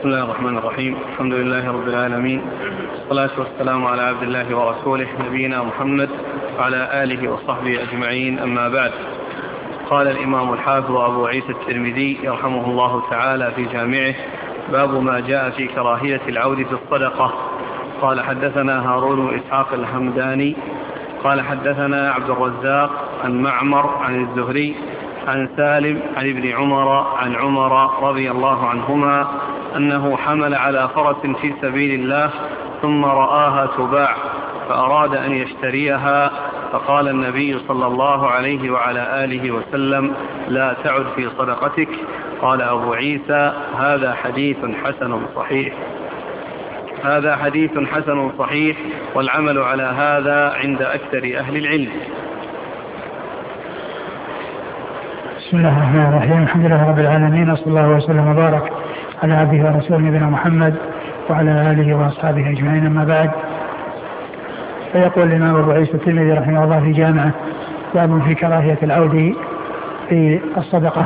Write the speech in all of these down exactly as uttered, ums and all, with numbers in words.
بسم الله الرحمن الرحيم. الحمد لله رب العالمين، والصلاة والسلام على عبد الله ورسوله نبينا محمد وعلى آله وصحبه أجمعين، أما بعد. قال الإمام الحافظ أبو عيسى الترمذي رحمه الله تعالى في جامعه: باب ما جاء في كراهية العود في الصدقة. قال حدثنا هارون بن إسحاق الهمداني قال حدثنا عبد الرزاق عن معمر عن الزهري عن سالم عن ابن عمر عن عمر رضي الله عنهما أنه حمل على فرس في سبيل الله ثم رآها تباع فأراد أن يشتريها، فقال النبي صلى الله عليه وعلى آله وسلم: لا تعد في صدقتك. قال أبو عيسى: هذا حديث حسن صحيح هذا حديث حسن صحيح والعمل على هذا عند أكثر أهل العلم. بسم الله الرحمن الرحيم. الحمد لله رب العالمين، وصلى الله وسلم وبارك على عبده ورسوله نبينا محمد وعلى آله وأصحابه أجمعين، أما بعد. فيقول الإمام أبو عيسى الترمذي رحمه الله في جامعه: باب في كراهية العود في الصدقة.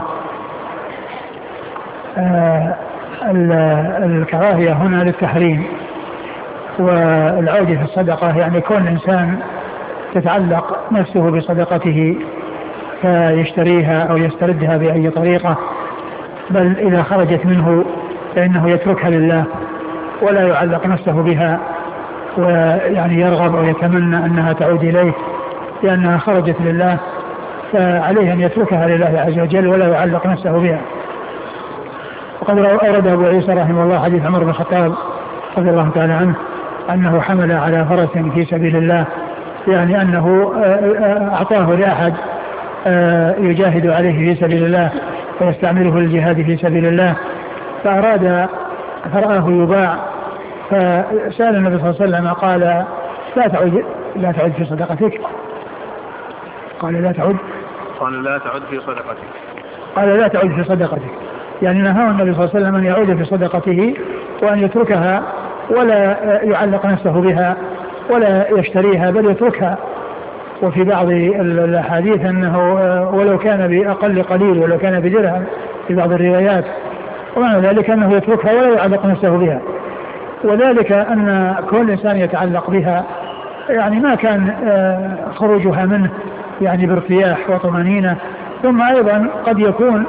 آه الكراهية هنا للتحريم، والعود في الصدقة يعني كون الإنسان تتعلق نفسه بصدقته فيشتريها أو يستردها بأي طريقة، بل إذا خرجت منه فإنه يتركها لله ولا يعلق نفسه بها، ويعني يرغب أو يتمنى أنها تعود إليه لأنها خرجت لله، فعليه أن يتركها لله عز وجل ولا يعلق نفسه بها. وقد أورد أبو عيسى رحمه الله حديث عمر بن الخطاب رضي الله تعالى عنه أنه حمل على فرس في سبيل الله، يعني أنه أعطاه لأحد يجاهد عليه في سبيل الله ويستعمله للجهاد في سبيل الله، فأراد فرآه يباع، فسأل النبي صلى الله عليه وسلم قال: لا تعد لا تعد في صدقتك. قال: لا تعد قال لا تعد في صدقتك قال لا تعد في صدقتك يعني نهاه النبي صلى الله عليه وسلم أن يعود في صدقته وأن يتركها ولا يعلق نفسه بها ولا يشتريها، بل يتركها. وفي بعض الأحاديث أنه ولو كان بأقل قليل، ولو كان بدرهم في بعض الروايات، ومعنى ذلك أنه يتركها ولا يعلق نفسه بها. وذلك أن كل إنسان يتعلق بها يعني ما كان خروجها منه يعني بارتياح وطمأنينة، ثم أيضا قد يكون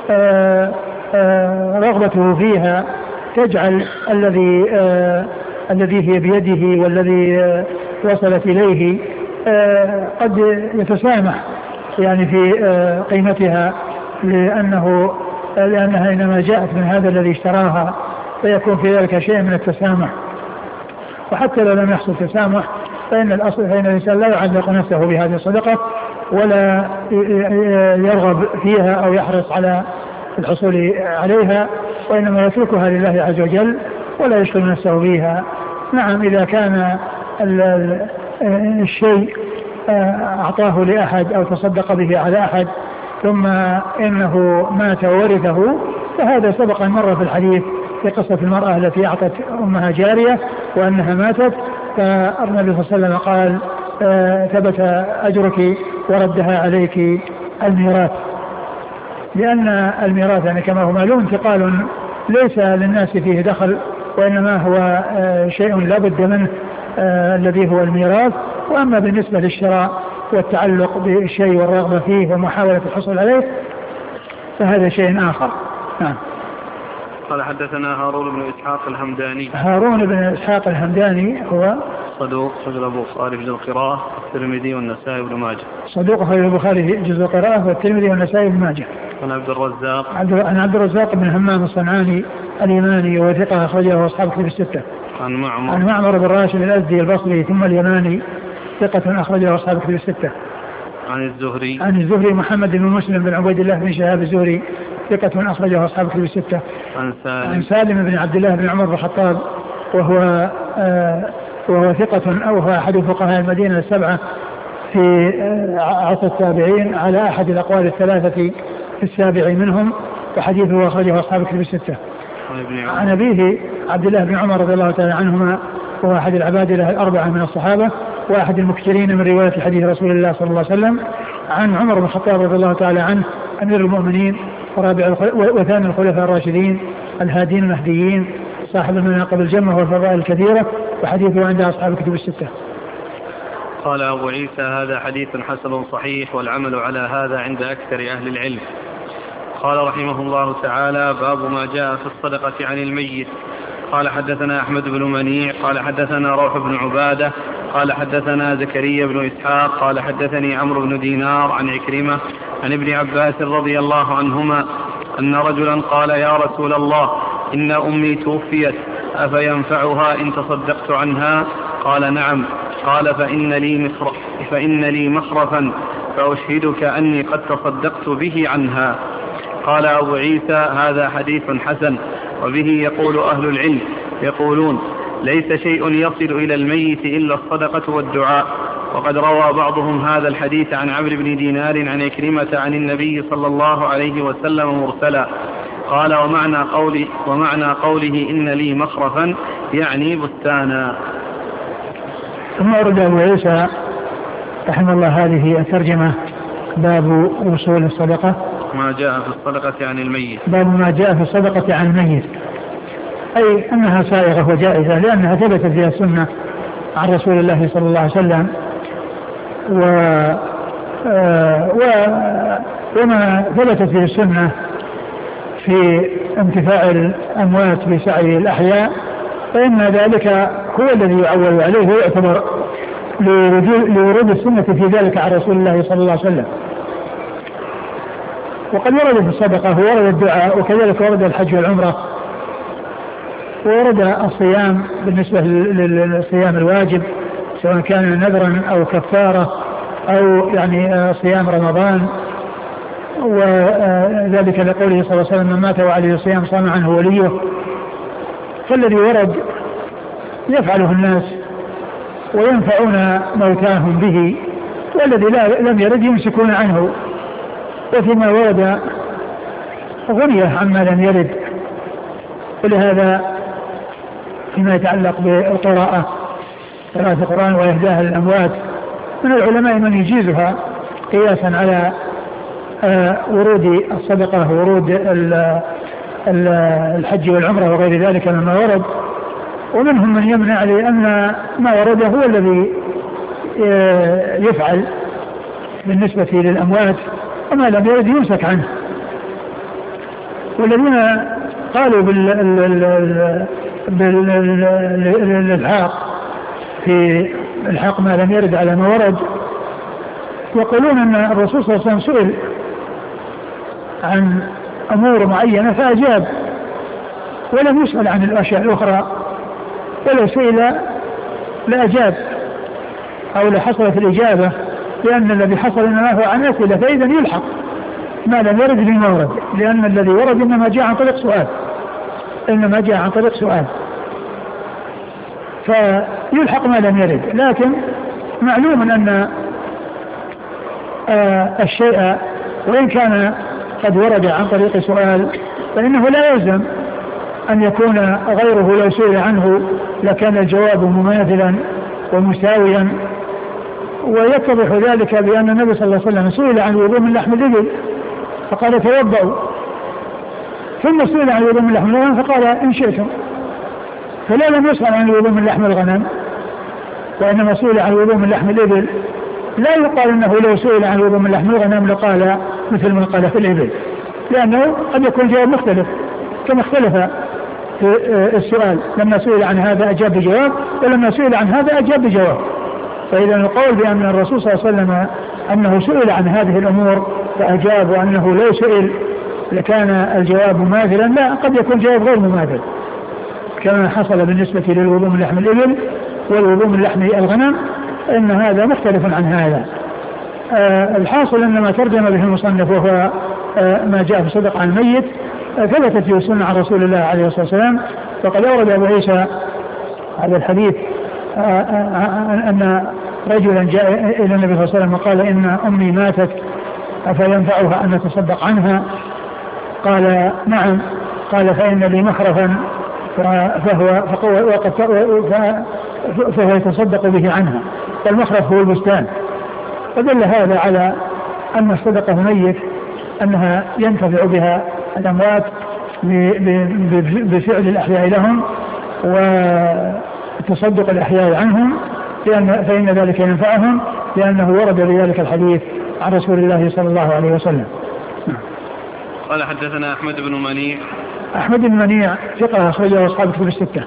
رغبته فيها تجعل الذي الذي هي بيده والذي وصلت إليه قد يتسامح يعني في قيمتها، لأنه لأنها إنما جاءت من هذا الذي اشتراها، فيكون في ذلك شيء من التسامح. وحتى لو لم يحصل تسامح فإن الأصل فإن الإنسان لا يعلق نفسه بهذه الصدقة ولا يرغب فيها أو يحرص على الحصول عليها، وإنما يتركها لله عز وجل ولا يشغل نفسه بها. نعم، إذا كان الشيء أعطاه لأحد أو تصدق به على أحد ثم إنه مات وورثه، فهذا سبق مرة في الحديث في قصة المرأة التي أعطت أمها جارية وأنها ماتت، فالنبي صلى الله عليه وسلم قال: ثبت أجرك وردها عليك الميراث. لأن الميراث يعني كما هو معلوم انتقال ليس للناس فيه دخل، وإنما هو شيء لا بد منه الذي هو الميراث. وأما بالنسبة للشراء والتعلق بالشيء والرغبة فيه ومحاولة الحصول عليه فهذا شيء آخر. نعم. قال حدثنا هارون بن إسحاق الهمداني. هارون بن إسحاق الهمداني هو صدوق خرج البخاري في جزء القراءة والترمذي والنسائي بن ماجه. صدوق خرج البخاري في جزء القراءة والترمذي والنسائي بن ماجه. عن عبد الرزاق عن عبد الرزاق بن همام الصنعاني اليماني وثقة أخرجه أصحاب الكتب الستة. عن معمر عن معمر بن راشد الأزدي البصري ثم اليماني ثقة أخرجه أصحاب الكتب الستة. عن الزهري عن الزهري محمد بن مسلم بن عبيد الله بن شهاب الزهري ثقة أخرجه أصحاب الكتب الستة. عن سالم عن سالم بن عبد الله بن عمر بن الخطاب وهو آه وهو ثقة أو هو أحد فقهاء المدينة السبعة في عصر التابعين على أحد الأقوال الثلاثة في السابع منهم، وحديثه أخرجه أصحاب الكتب الستة. عن أبيه عبد الله بن عمر رضي الله تعالى عنهما، وهو أحد العبادلة الأربعة من الصحابة وأحد المكثرين من رواية حديث رسول الله صلى الله عليه وسلم. عن عمر بن الخطاب رضي الله تعالى عنه أمير المؤمنين ورابع وثاني الخلفاء الراشدين الهادين المهديين صاحب المناقب الجمة والفضائل الكثيرة، وحديثه عند أصحاب الكتب الستة. قال أبو عيسى هذا حديث حسن صحيح، والعمل على هذا عند أكثر أهل العلم. قال رحمه الله تعالى: باب ما جاء في الصدقة عن الميت. قال حدثنا أحمد بن منيع قال حدثنا روح بن عبادة قال حدثنا زكريا بن إسحاق قال حدثني عمرو بن دينار عن عكرمة عن ابن عباس رضي الله عنهما أن رجلا قال: يا رسول الله، إن أمي توفيت، أفينفعها إن تصدقت عنها؟ قال: نعم. قال: فإن لي, مخرف فإن لي مخرفا فأشهدك أني قد تصدقت به عنها. قال أبو عيسى هذا حديث حسن، وبه يقول أهل العلم، يقولون: ليس شيء يصل إلى الميت إلا الصدقة والدعاء. وقد روى بعضهم هذا الحديث عن عمرو بن دينار عن عكرمة عن النبي صلى الله عليه وسلم مرسلا. قال: ومعنى قوله, ومعنى قوله إن لي مخرفا يعني بستانا. ثم أورد أبو عيسى رحمه الله هذه الترجمة: باب وصول الصدقة، ما جاء في الصدقة عن الميت. باب ما جاء في الصدقة عن الميت، أي أنها سائغة وجائزة، لأنها ثبتت فيها السنة عن رسول الله صلى الله عليه وسلم، و... و... وما ثبتت فيه السنة في انتفاع الأموات بسعي الأحياء، فإن ذلك هو الذي يعول عليه ويعتبر لورود السنة في ذلك عن رسول الله صلى الله عليه وسلم. وقد ورد في الصدقة وورد الدعاء، وكذلك ورد الحج والعمرة، وورد الصيام بالنسبة للصيام الواجب سواء كان نذرا أو كفارة أو يعني صيام رمضان، وذلك لقوله صلى الله عليه وسلم: من مات وعليه صيام صام عنه وليه. فالذي ورد يفعله الناس وينفعون موتاهم به، والذي لم يرد يمسكون عنه. وفيما ورد غنية عما لم يرد. ولهذا فيما يتعلق بالقراءة، قراءة القرآن وإهداها للأموات، من العلماء من يجيزها قياسا على آه ورود الصدقة ورود الحج والعمرة وغير ذلك مما ورد، ومنهم من يمنع لأن ما ورد هو الذي آه يفعل بالنسبة للأموات، وما لم يرد يمسك عنه. والذين قالوا بالإلحاق في الحق ما لم يرد على ما ورد، يقولون أن الرسول صلى الله عليه وسلم سئل عن أمور معينة فأجاب، ولم يسأل عن الأشياء الأخرى، ولو سئل لأجاب أو لحصلت الإجابة، لأن الذي حصل إنما هو عن أسئلة، فإذا يلحق ما لم يرد بما ورد، لأن الذي ورد إنما جاء عن طريق سؤال إنما جاء عن طريق سؤال فيلحق ما لم يرد. لكن معلوم أن آه الشيء وإن كان قد ورد عن طريق سؤال فإنه لا يلزم أن يكون غيره لو سئل عنه لكان الجواب مماثلا ومساويا. ويتضح ذلك بأن النبي صلى الله عليه وسلم سئل عن الوضوء من لحم الإبل فقال: توضؤوا، ثم سئل عن الوضوء من لحم الغنم فقال: إن شئتم. فلا لم يسأل عن الوضوء من لحم الغنم، وإنما سئل عن الوضوء من لحم الإبل. لا يقال أنه لو سئل عن الوضوء من لحم الغنم لقال مثل ما قال في الإبل، لأنه قد يكون جواب مختلف كما اختلف في السؤال، لما سئل عن هذا أجاب بجواب، ولما سئل عن هذا أجاب بجواب. فإذا القول بأن الرسول صلى الله عليه وسلم أنه سئل عن هذه الأمور فأجاب، وأنه لو سئل لكان الجواب مماثلا، لا، قد يكون جواب غير مماثل كما حصل بالنسبة للوضوء من لحم الإبل والوضوء من لحم الغنم، إن هذا مختلف عن هذا. آه الحاصل أن ما ترجم به المصنف وهو آه ما جاء في صدق عن الميت آه ثبتت في السنة عن رسول الله عليه الصلاة والسلام. وقد أورد أبو عيسى هذا الحديث آه آه أن رجلا جاء إلى النبي صلى الله عليه وسلم وقال: إن أمي ماتت أفينفعها أن نتصدق عنها؟ قال: نعم. قال: فإن لي مخرفا فهو, فهو يتصدق به عنها. والمخرف هو البستان. فدل هذا على أن الصدقة ميت أنها ينتفع بها الأموات بفعل الأحياء لهم، وتصدق الأحياء عنهم لأن فإن ذلك ينفعهم، لأنه ورد بذلك الحديث عن رسول الله صلى الله عليه وسلم. قال حدثنا أحمد بن منيع. أحمد بن منيع ثقة أخرجه أصحاب كتب الستة.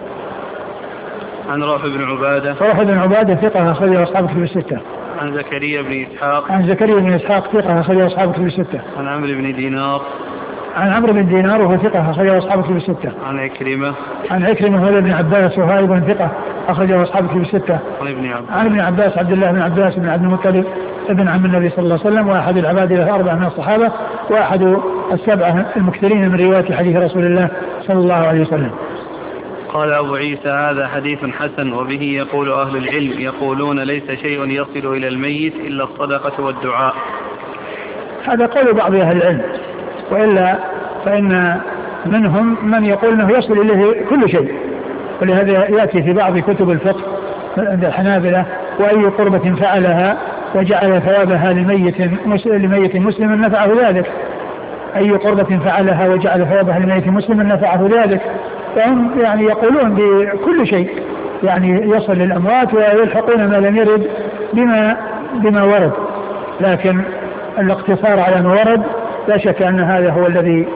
عن رافع بن عبادة. رافع بن عبادة ثقة أخرجه أصحاب كتب الستة. عن زكريا بن إسحاق. عن زكريا بن إسحاق ثقة أخرجه أصحاب كتب الستة. عن عمرو بن دينار. عن عمرو بن دينار وهو ثقة أخرجه أصحاب كتب الستة. عن عكرمة. عن عكرمة هو ابن عباس وهو أيضا ثقة أخرجه أصحاب كتب الستة. عن ابن عباس. عن ابن عباس عبد الله بن عباس بن عبد المطلب ابن عم النبي صلى الله عليه وسلم، وأحد العباد الأربعة من الصحابة، وأحد السبعة المكثرين من رواية حديث رسول الله صلى الله عليه وسلم. قال أبو عيسى هذا حديث حسن، وبه يقول أهل العلم، يقولون ليس شيء يصل إلى الميت إلا الصدقة والدعاء. هذا قول بعض أهل العلم، وإلا فإن منهم من يقول أنه يصل إليه كل شيء، ولهذا يأتي في بعض كتب الفقه عند الحنابلة: وأي قربة فعلها وجعل ثوابها لميت لميت مسلم نفعه ذلك. أي قربة فعلها وجعل ثوابها لميت مسلم نفعه ذلك. فهم يعني يقولون بكل شيء يعني يصل للأموات، ويلحقون ما لم يرد بما بما ورد، لكن الاقتصار على ما ورد لا شك أن هذا هو الذي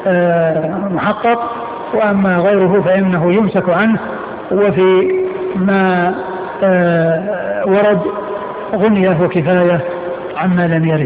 محقق، وأما غيره فإنه يمسك عنه، وفي ما ورد غنية وكفاية عما لم يرد.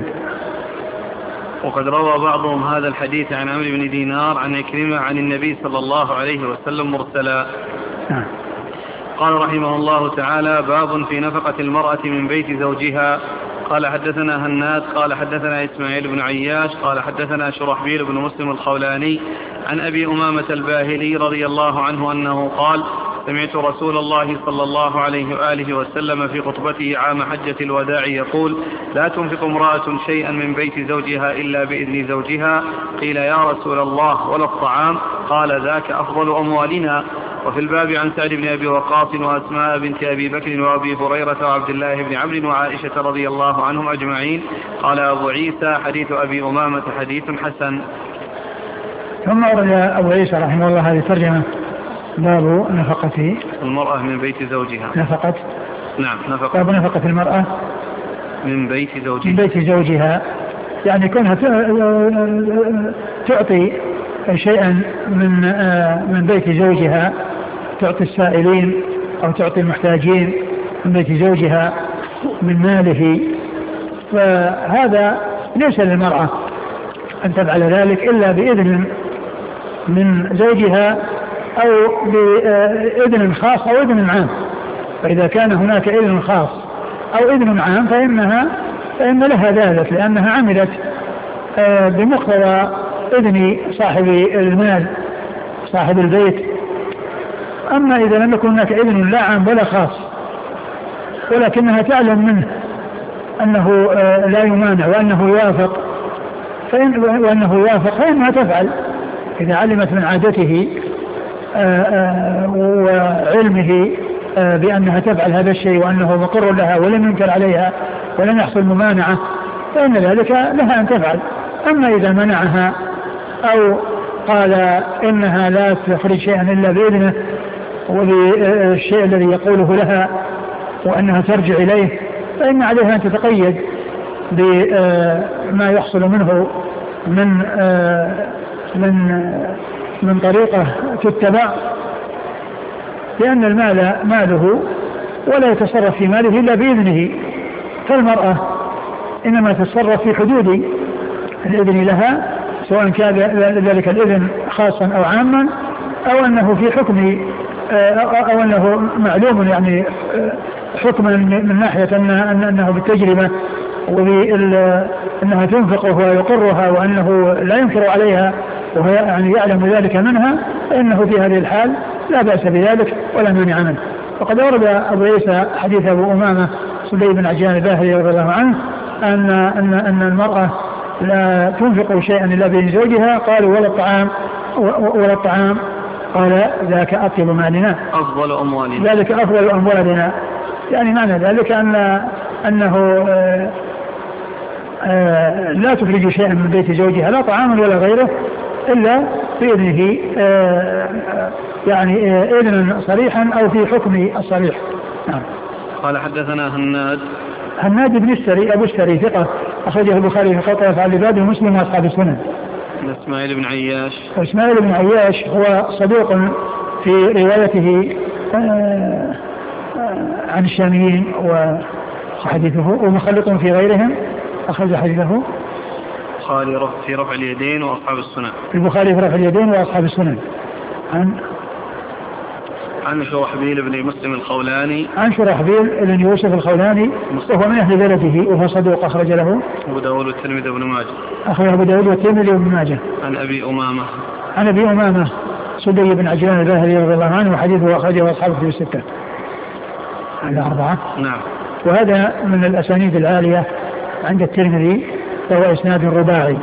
وقد روى بعضهم هذا الحديث عن عمرو بن دينار عن عكرمة عن النبي صلى الله عليه وسلم مرسلا. نعم. قال رحمه الله تعالى: باب في نفقة المرأة من بيت زوجها. قال حدثنا هناد قال حدثنا إسماعيل بن عياش قال حدثنا شرحبيل بن مسلم الخولاني عن أبي أمامة الباهلي رضي الله عنه أنه قال: سمعت رسول الله صلى الله عليه وآله وسلم في خطبته عام حجة الوداع يقول: لا تنفق امرأة شيئا من بيت زوجها إلا بإذن زوجها. قيل: يا رسول الله ولا الطعام؟ قال: ذاك أفضل أموالنا. وفي الباب عن سعد بن أبي وقاص وأسماء بنت أبي بكر وأبي هريرة وعبد الله بن عمرو وعائشة رضي الله عنهم أجمعين. قال أبو عيسى: حديث أبي أمامة حديث حسن. ثم أورد أبو عيسى رحمه الله هذه الترجمة: باب نفقة المرأة من بيت زوجها. نفقة نعم نفقة باب نفقة المرأة من بيت زوجها من بيت زوجها، يعني كونها تعطي شيئا من من بيت زوجها، تعطي السائلين أو تعطي المحتاجين من بيت زوجها من ماله، فهذا ليس للمرأة أن تفعل ذلك إلا بإذن من زوجها أو بإذن خاص أو إذن عام. فإذا كان هناك إذن خاص أو إذن عام فإنها فإن لها ذلك، لأنها عملت بمقتضى إذن صاحب المال صاحب البيت. أما إذا لم يكن هناك إذن لا عام ولا خاص، ولكنها تعلم منه أنه لا يمانع وأنه يوافق فإن وأنه يوافق فإنها تفعل. إذا علمت من عادته وعلمه بأنها تفعل هذا الشيء وأنه مقر لها ولم ينكر عليها ولم يحصل ممانعة فإن ذلك لها أن تفعل. أما إذا منعها أو قال إنها لا تخرج شيئا إلا بإذنه وبالشيء الذي يقوله لها وأنها ترجع إليه، فإن عليها أن تتقيد بما يحصل منه من من من طريقة تتبع، لأن المال ماله ولا يتصرف في ماله إلا بإذنه. فالمرأة إنما تتصرف في حدود الإذن لها، سواء كان ذلك الإذن خاصا أو عاما أو أنه في حكم أو أنه معلوم يعني حكما من ناحية أنه بالتجربة وأنها تنفق وهو يقرها وأنه لا ينكر عليها وهو يعني يعلم ذلك منها، فإنه في هذه الحال لا بأس بذلك ولا مانع منه. وقد ورد أبو عيسى حديث أبو أمامة صدي بن عجلان الباهلي رضي الله عنه أن أن أن المرأة لا تنفق شيئا إلا بإذن زوجها. قالوا: ولا الطعام ولا الطعام؟ قال: ذاك أطيب مالنا أفضل أموالنا. ذلك أفضل أموالنا، يعني معنى ذلك أن أنه آآ آآ لا تخرج شيئا من بيت زوجها لا طعاما ولا غيره إلا بإذنه يعني إذنا صريحا أو في حكم الصريح. نعم. قال حدثنا هناد هناد بن السري أبو السري ثقة أخرجه البخاري في قطع أفعال العباد ومسلم وأصحاب السنن. إسماعيل بن عياش إسماعيل بن عياش هو صدوق في روايته عن الشاميين وحديثه ومخلط في غيرهم أخرج حديثه البخاري في رفع اليدين وأصحاب السنن. البخاري في رفع اليدين وأصحاب السنن. عن عن شرحبيل بن مسلم الخولاني عن شرحبيل بن يوسف الخولاني وهو من أهل بلده وهو صدوق أخرج له أبو داود والترمذي وابن ماجه. أخرج أبو داود والترمذي وابن ماجه. عن أبي أمامة عن أبي أمامة سدي بن عجلان الباهلي رضي الله عنه وحديثه أخرجه أصحاب الكتب الستة الأربعة. نعم. وهذا من الأسانيد العالية عند الترمذي فهو إسناد رباعي.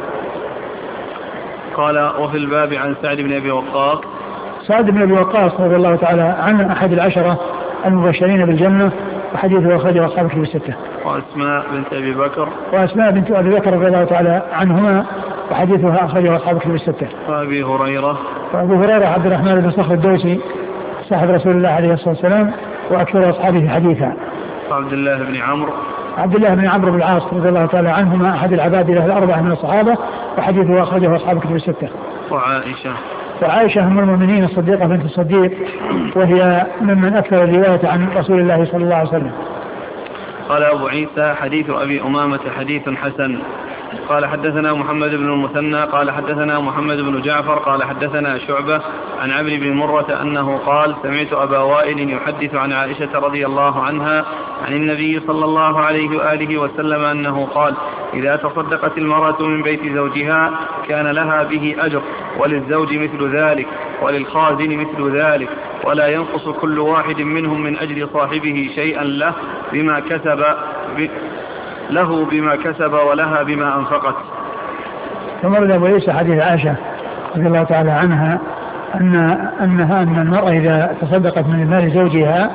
قال وفي الباب عن سعد بن أبي وقاص سعد بن أبي وقاص رضي الله تعالى عنه أحد العشرة المبشرين بالجنة وحديثه أخرجه أصحاب الكتب الستة. وأسماء بنت أبي بكر وأسماء بنت أبي بكر رضي الله تعالى عنهما وحديثها أخرجه أصحاب الكتب الستة. وأبي هريرة وأبو هريرة عبد الرحمن بن صخر الدوسي صاحب رسول الله عليه الصلاة والسلام وأكثر أصحابه حديثا. وعبد الله بن عمرو عبد الله بن عمرو بن العاص رضي الله تعالى عنهما أحد العبادلة الأربعة من الصحابة وحديثه أخرجه أصحاب الكتب الستة. وعائشة وعائشة أم المؤمنين الصديقة بنت الصديق وهي ممن أكثر الرواية عن رسول الله صلى الله عليه وسلم. قال أبو عيسى حديث أبي أمامة حديث حسن. قال حدثنا محمد بن المثنى قال حدثنا محمد بن جعفر قال حدثنا شعبة عن عمرو بن مرة أنه قال سمعت أبا وائل يحدث عن عائشة رضي الله عنها عن النبي صلى الله عليه وآله وسلم أنه قال إذا تصدقت المرأة من بيت زوجها كان لها به أجر وللزوج مثل ذلك وللخازن مثل ذلك ولا ينقص كل واحد منهم من أجر صاحبه شيئا له بما كسب ب... له بما كسب ولها بما أنفقت. ثم رد أبو عيسى حديث عائشة رضي الله تعالى عنها أن أنها أن المرأة إذا تصدقت من مال زوجها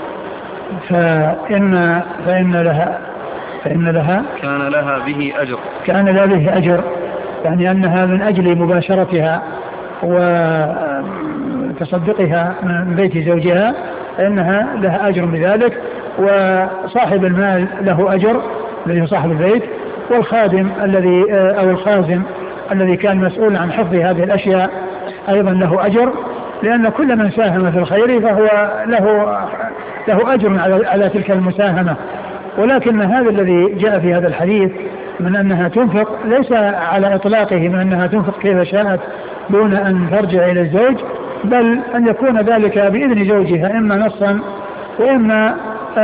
فإن فإن لها فإن لها كان لها به أجر كان لها به أجر يعني أنها من أجل مباشرتها وتصدقها من بيت زوجها فإنها لها أجر بذلك وصاحب المال له أجر الذي هو صاحب البيت والخادم الذي أو الخازن الذي كان مسؤول عن حفظ هذه الأشياء أيضا له أجر لأن كل من ساهم في الخير فهو له له أجر على على تلك المساهمة. ولكن هذا الذي جاء في هذا الحديث من أنها تنفق ليس على إطلاقه من أنها تنفق كيف شاءت دون أن ترجع إلى الزوج بل أن يكون ذلك بإذن زوجها إما نصا وإما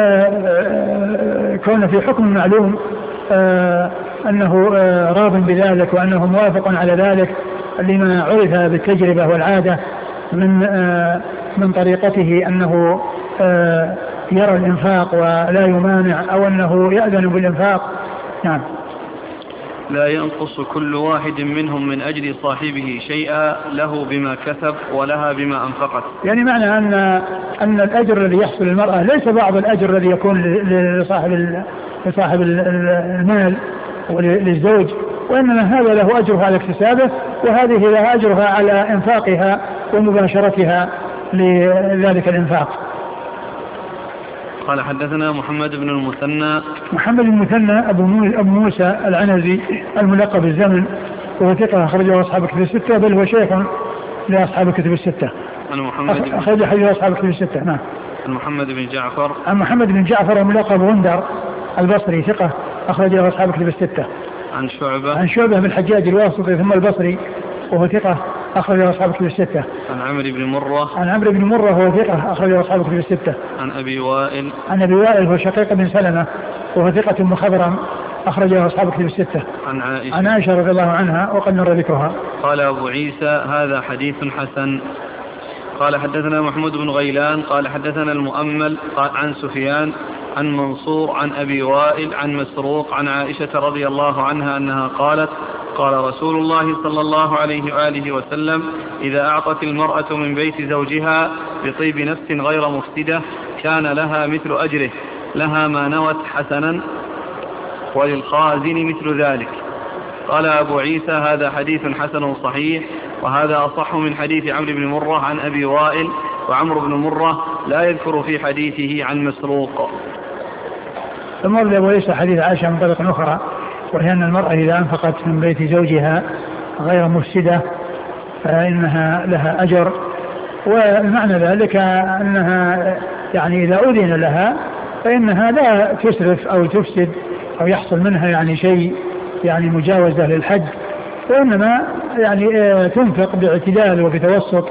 كون في حكم معلوم أنه راض بذلك وأنه موافق على ذلك لما عرف بالتجربة والعادة من من طريقته أنه يرى الإنفاق ولا يمانع أو أنه يأذن بالإنفاق. نعم. لا ينقص كل واحد منهم من أجل صاحبه شيئا له بما كسب ولها بما أنفقت. يعني معنى أن أن الأجر الذي يحصل للمرأة ليس بعض الأجر الذي يكون لصاحب لصاحب المال وللزوج وإنما هذا له أجرها على اكتسابه وهذه لها أجرها على إنفاقها ومباشرتها لذلك الإنفاق. قال حدثنا محمد بن المثنى محمد بن المثنى أبو موسى العنزي الملقب بالزمن وهو ثقة أخرجه أصحاب الكتب الستة بل هو شيخ لأصحاب الكتب الستة. عن محمد بن أخرج حديث أصحاب الكتب الستة. نعم. عن محمد بن جعفر عن محمد بن جعفر الملقب غندر البصري ثقة أخرجه أصحاب الكتب الستة. عن شعبة عن شعبة بن الحجاج الواسطي ثم البصري وهو ثقة أخرجه أصحاب الكتب الستة. عن عمرو بن مرة عن عمرو بن مرة وهو ثقة أخرجه أصحاب الكتب الستة. عن أبي وائل عن أبي وائل هو شقيق بن سلمة وهو ثقة مخضرم أخرجه أصحاب الكتب الستة. عن عائشة عن عائشة رضي الله عنها وقد مر ذكرها. قال أبو عيسى هذا حديث حسن. قال حدثنا محمود بن غيلان قال حدثنا المؤمل عن سفيان عن منصور عن أبي وائل عن مسروق عن عائشة رضي الله عنها أنها قالت قال رسول الله صلى الله عليه وآله وسلم إذا أعطت المرأة من بيت زوجها بطيب نفس غير مفسدة كان لها مثل أجره لها ما نوت حسنا وللخازن مثل ذلك. قال أبو عيسى هذا حديث حسن صحيح وهذا أصح من حديث عمرو بن مرة عن أبي وائل، وعمرو بن مرة لا يذكر في حديثه عن مسروق. ثم ورد أبو عيسى حديث عائشة من طريق أخرى، وهي أن المرأة إذا أنفقت من بيت زوجها غير مفسدة فإنها لها أجر، والمعنى ذلك أنها يعني إذا أذن لها فإنها لا تسرف أو تفسد أو يحصل منها يعني شيء يعني مجاوزة للحد، وإنما يعني تنفق باعتدال وبتوسط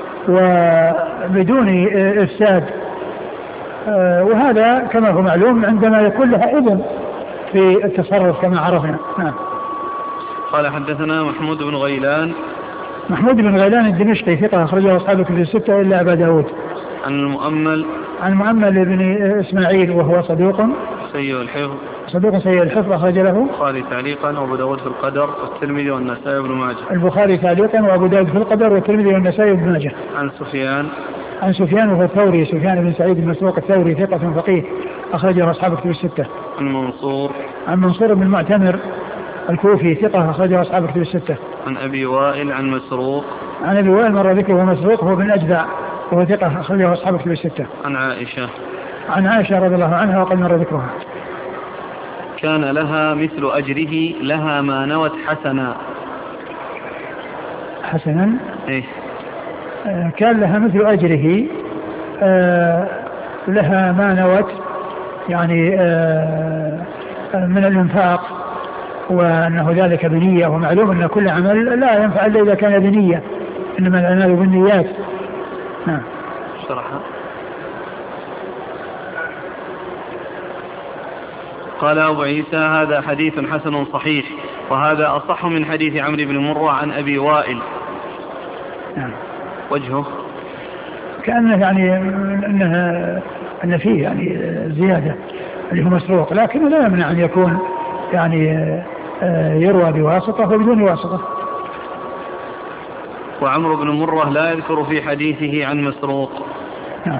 وبدون إفساد، وهذا كما هو معلوم عندما يكون لها إذن في التصرف كما عرفنا. نعم. قال حدثنا محمود بن غيلان. محمود بن غيلان الدمشقي ثقة أخرجه أصحاب الكتب الستة إلا أبا داود. عن المؤمل. عن المؤمل بن إسماعيل وهو صدوق سيء الحفظ. صدوق سيء الحفظ أخرج له البخاري تعليقا وأبو داود في القدر والترمذي والنسائي وابن ماجه. البخاري تعليقا وأبو داود في القدر والترمذي والنسائي وابن ماجه. عن سفيان. عن سفيان وهو الثوري، سفيان بن سعيد بن مسروق الثوري ثقة فقيه أخرجه أصحاب الكتب الستة. عن منصور. عن منصور بن المعتمر الكوفي ثقة أخرجه أصحاب الكتب الستة. عن أبي وائل عن مسروق. عن أبي وائل مر ذكره مسروق هو بن أجدع وهو ثقة أخرجه أصحاب الكتب الستة. عن عائشة. عن عائشة رضي الله عنها وقد مر ذكرها. كان لها مثل أجره لها ما نوت حسنا. حسنا إيه؟ آه كان لها مثل أجره آه لها ما نوت يعني آه من الإنفاق، وأنه ذلك بنية، ومعلوم أن كل عمل لا ينفع إلا إذا كان بنية، إنما الأعمال بالنيات. نعم. شرحها. قال أبو عيسى هذا حديث حسن صحيح، وهذا أصح من حديث عمرو بن مرة عن أبي وائل. نعم. وجهه كأنه يعني أنها أن فيه يعني زيادة اللي هو مسروق، لكن لا يمنع أن يكون يعني يروى بواسطة وبدون واسطة. وعمرو بن مرة لا يذكر في حديثه عن مسروق. نعم.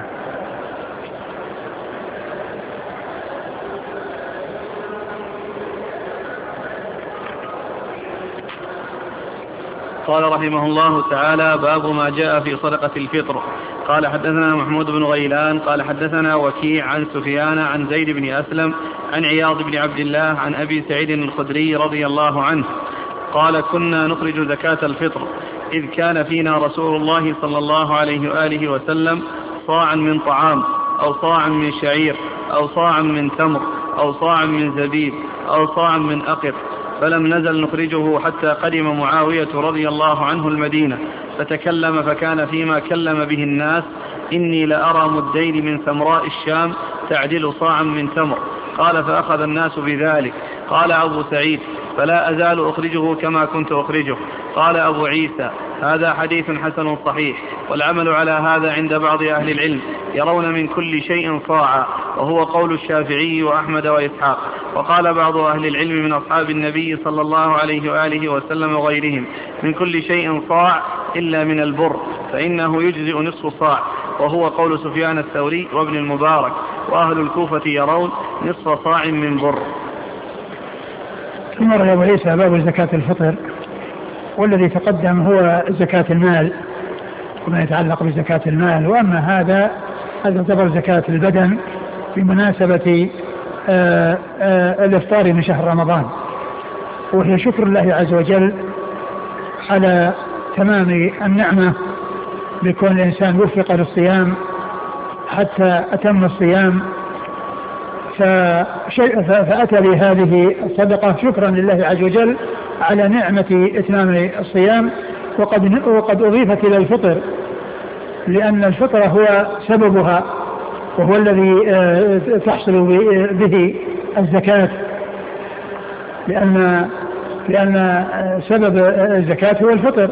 قال رحمه الله تعالى باب ما جاء في صدقة الفطر. قال حدثنا محمود بن غيلان قال حدثنا وكيع عن سفيان عن زيد بن أسلم عن عياض بن عبد الله عن أبي سعيد الخدري رضي الله عنه قال كنا نخرج زكاة الفطر إذ كان فينا رسول الله صلى الله عليه وآله وسلم صاعا من طعام أو صاعا من شعير أو صاعا من تمر أو صاعا من زبيب أو صاعا من أقط، فلم نزل نخرجه حتى قدم معاوية رضي الله عنه المدينة فتكلم فكان فيما كلم به الناس إني لأرى مدين من ثمراء الشام تعدل صاعا من تمر. قال فأخذ الناس بذلك. قال أبو سعيد فلا أزال أخرجه كما كنت أخرجه. قال أبو عيسى هذا حديث حسن صحيح، والعمل على هذا عند بعض أهل العلم يرون من كل شيء صاعا، وهو قول الشافعي وأحمد وإسحاق. وقال بعض أهل العلم من أصحاب النبي صلى الله عليه وآله وسلم وغيرهم من كل شيء صاع إلا من البر فإنه يجزئ نصف صاع، وهو قول سفيان الثوري وابن المبارك، وأهل الكوفة يرون نصف صاع من بر. ثم روى أبو عيسى باب زكاة الفطر، والذي تقدم هو زكاة المال وما يتعلق بزكاة المال، وأما هذا هذا يعتبر زكاة البدن بمناسبة آآ آآ الإفطار من شهر رمضان، وهي شكر الله عز وجل على تمام النعمة بكون الإنسان وفق للصيام حتى أتم الصيام، فأتى بهذه الصدقة شكرا لله عز وجل على نعمة إتمام الصيام، وقد, وقد أضيفت إلى الفطر لأن الفطر هو سببها وهو الذي تحصل به الزكاة، لأن, لأن سبب الزكاة هو الفطر،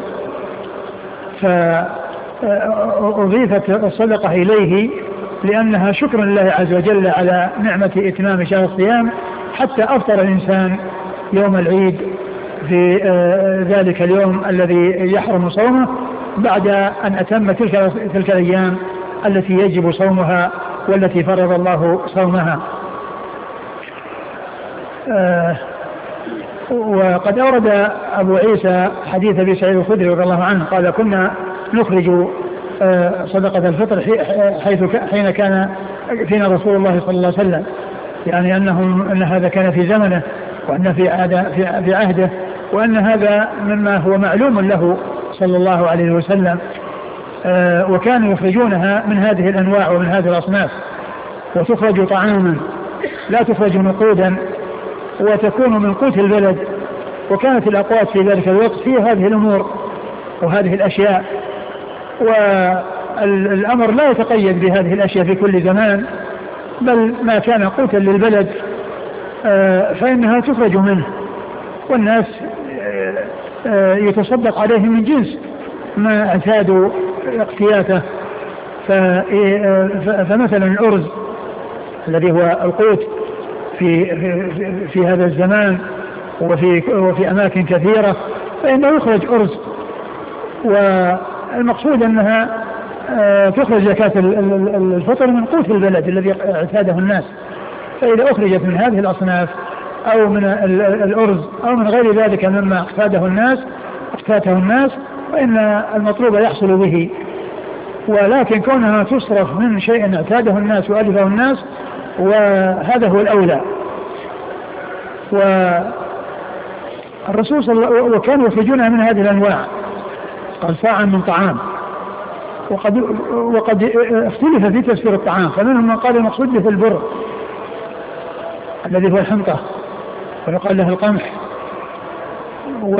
فأضيفت الصدقة إليه لأنها شكرا لله عز وجل على نعمة إتمام شهر الصيام حتى أفطر الإنسان يوم العيد في ذلك اليوم الذي يحرم صومه بعد أن أتم تلك, تلك الأيام التي يجب صومها والتي فرض الله صومها. وقد أورد أبو عيسى حديث أبي سعيد الخدري رضي الله عنه قال كنا نخرج صدقة الفطر حيث حين كان فينا رسول الله صلى الله عليه وسلم، يعني أنهم أن هذا كان في زمنه وأن في في عهده، وأن هذا مما هو معلوم له صلى الله عليه وسلم، وكانوا يخرجونها من هذه الأنواع ومن هذه الأصناف، وتخرج طعاما لا تخرج نقودا، وتكون من قوت البلد. وكانت الأقوات في ذلك الوقت في هذه الأمور وهذه الأشياء، والأمر لا يتقيد بهذه الأشياء في كل زمان، بل ما كان قوتا للبلد فإنها تخرج منه، والناس يتصدق عليهم من جنس ما اعتادوا اقتياته. فمثلا الأرز الذي هو القوت في, في, في هذا الزمان وفي, وفي أماكن كثيرة فإنه يخرج أرز، والمقصود أنها تخرج زكاة الفطر من قوت البلد الذي اعتاده الناس. فإذا أخرجت من هذه الأصناف أو من الأرز أو من غير ذلك مما اعتاده الناس اعتاده الناس فإن المطلوب يحصل به، ولكن كونها تصرف من شيء اعتاده الناس وألفه الناس وهذا هو الأولى. والرسول صلى الله عليه وسلم وكانوا يخرجونها من هذه الأنواع، قال ساعة من طعام، وقد, وقد اختلف في تفسير الطعام، فمنهم من قال المقصود به البر الذي هو الحنطة ويقال له القمح، و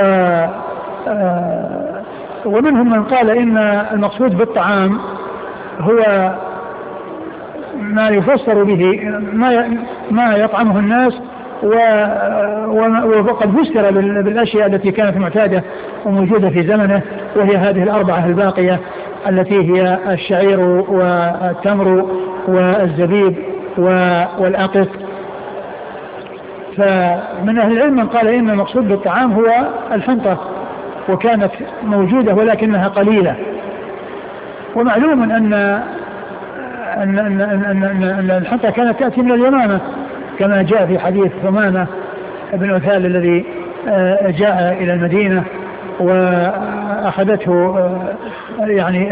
ومنهم من قال إن المقصود بالطعام هو ما يفسر به ما ما يطعمه الناس، وقد فسر بالأشياء التي كانت معتادة وموجودة في زمنه، وهي هذه الأربعة الباقية التي هي الشعير والتمر والزبيب والأقط. فمن أهل العلم من قال إن المقصود بالطعام هو الحنطة، وكانت موجودة ولكنها قليلة. ومعلوم أن أن أن أن أن الحنطة كانت تأتي من اليمامة كما جاء في حديث ثمامة بن عثال الذي جاء إلى المدينة وأخذته يعني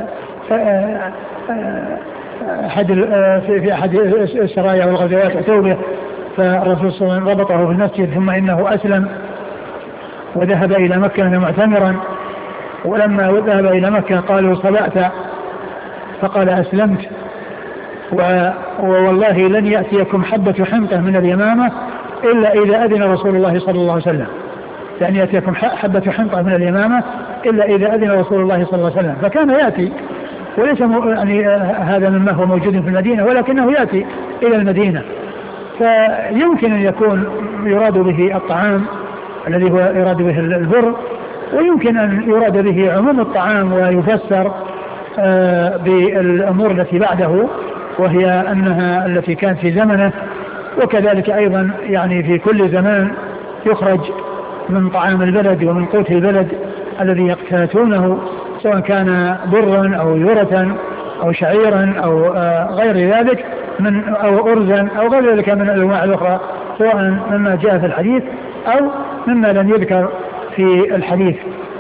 أحد في أحد السرايا والغزوات وثوبه، فالرسول صلى الله عليه وسلم ربطه في المسجد، ثم إنه أسلم وذهب إلى مكة معتمرا، ولما ذهب إلى مكة قالوا صبأت، فقال أسلمت، ووالله لن يأتيكم حبة حنطة من اليمامة إلا إذا أذن رسول الله صلى الله عليه وسلم، لأن يأتيكم حبة حنطة من اليمامة إلا إذا أذن رسول الله صلى الله عليه وسلم. فكان يأتي، وليس يعني هذا مما هو موجود في المدينة، ولكنه يأتي إلى المدينة، فيمكن أن يكون يراد به الطعام الذي هو يراد به البر، ويمكن أن يراد به عموم الطعام ويفسر آه بالأمور التي بعده، وهي أنها التي كانت في زمنه. وكذلك أيضا يعني في كل زمان يخرج من طعام البلد ومن قوت البلد الذي يقتاتونه، سواء كان برا أو يرة أو شعيرا أو آه غير ذلك من أو أرزا أو غير ذلك من الأنواع الأخرى، سواء مما جاء في الحديث أو مما لم يذكر في الحديث.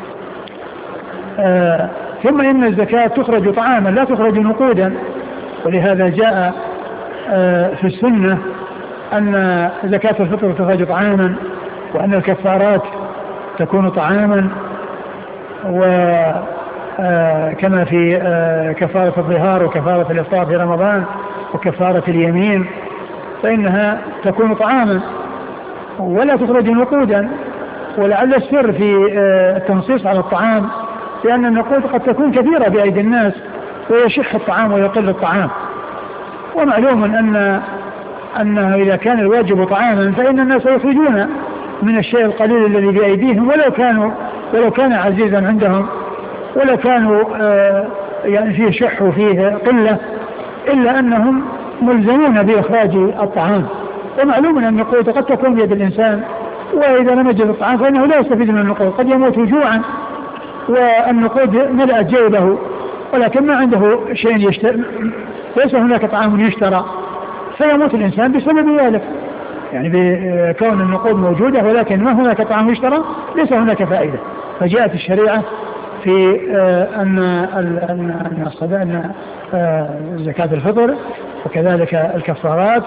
آه ثم إن الزكاة تخرج طعاما لا تخرج نقودا، ولهذا جاء آه في السنة أن زكاة الفطر تخرج طعاما، وأن الكفارات تكون طعاما، وكما آه في آه كفارة الظهار وكفارة الإفطار في رمضان وكفارة اليمين، فإنها تكون طعاما ولا تخرج نقودا. ولعل السر في التنصيص على الطعام لأن النقود قد تكون كثيرة بأيدي الناس ويشح الطعام ويقل الطعام، ومعلوم أن أنه إذا كان الواجب طعاما فإن الناس يخرجون من الشيء القليل الذي بأيديهم ولو كانوا ولو كان عزيزا عندهم، ولو كانوا يعني فيه شح وفيه قلة، إلا أنهم ملزمون بإخراج الطعام. ومعلوم أن النقود قد تكون بيد الإنسان، وإذا لم يجد الطعام فإنه لا يستفيد من النقود، قد يموت جوعا والنقود ملأت جيبه ولكن ما عنده شيء يشتري، ليس هناك طعام يشترى، فيموت الإنسان بسبب ذلك. يعني بكون النقود موجودة ولكن ما هناك طعام يشترى ليس هناك فائدة. فجاءت الشريعة في أن أن أن زكاة الفطر وكذلك الكفارات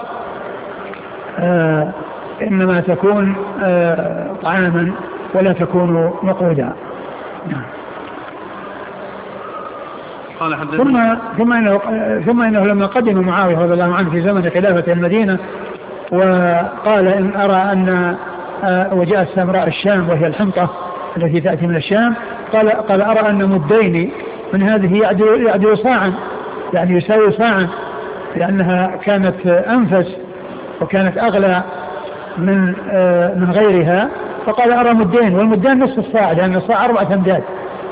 إنما تكون طعاما ولا تكون نقودا. ثم ثم انه ثم انه لما قدم معاويه رضي الله عنه في زمن خلافه المدينه وقال ان ارى ان وجاء سامراء الشام وهي الحنطه التي تاتي من الشام قال قال ارى ان مدين من هذه يعدل يعدل صاعا يعني يساوي صاعا لانها كانت انفس وكانت اغلى من من غيرها. فقال ارى مدين والمدين نصف الصاع لان الصاع اربعه امداد.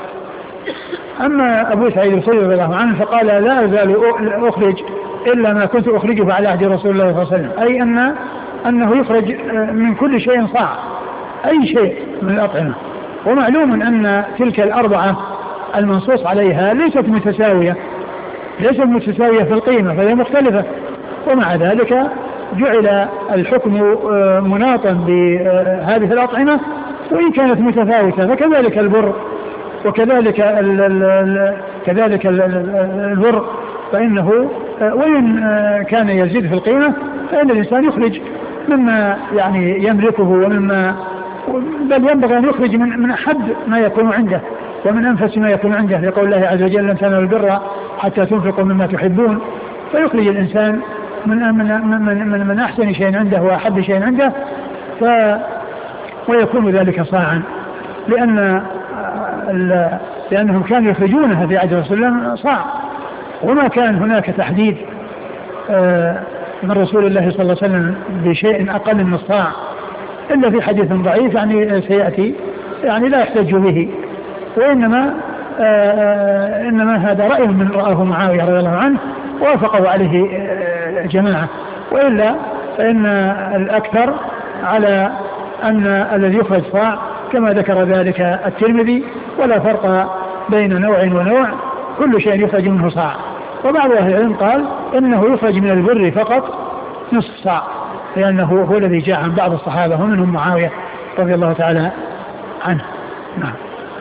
أما أبو سعيد الخدري رضي الله عنه فقال لا أزال أخرج إلا ما كنت أخرجه على عهد رسول الله صلى الله عليه وسلم أي أن أنه يخرج من كل شيء صاع أي شيء من الأطعمة. ومعلوم أن تلك الأربعة المنصوص عليها ليست متساوية ليست متساوية في القيمة فهي مختلفة ومع ذلك جعل الحكم مناطا بهذه الأطعمة وإن كانت متفاوتة. فكذلك البر وكذلك ال ال كذلك ال البر فإنه وإن كان يزيد في القيمة فإن الإنسان يخرج مما يعني يملكه ومما بل ينبغي أن يخرج من من أحد ما يكون عنده ومن أنفس ما يكون عنده لقول الله عز وجل لن تنالوا البر حتى تنفقوا مما تحبون. فيخرج الإنسان من من من من, من أحسن شيء عنده وأحب شيء عنده ف ويكون ذلك صاعا لأن لأنهم كانوا يخرجونها في عهد رسول الله صاع وما كان هناك تحديد من رسول الله صلى الله عليه وسلم بشيء أقل من الصاع إلا في حديث ضعيف يعني سيأتي يعني لا يحتج به. وإنما إنما هذا رأي من رآه معاوية رضي الله عنه وافقوا عليه جماعة وإلا فإن الأكثر على أن الذي يخرج صاع كما ذكر ذلك الترمذي ولا فرق بين نوع ونوع كل شيء يخرج منه صاع. وبعض أهل العلم قال إنه يخرج من البر فقط نصف صاع لأنه هو الذي جاء عن بعض الصحابة ومنهم معاوية رضي الله تعالى عنه. نعم.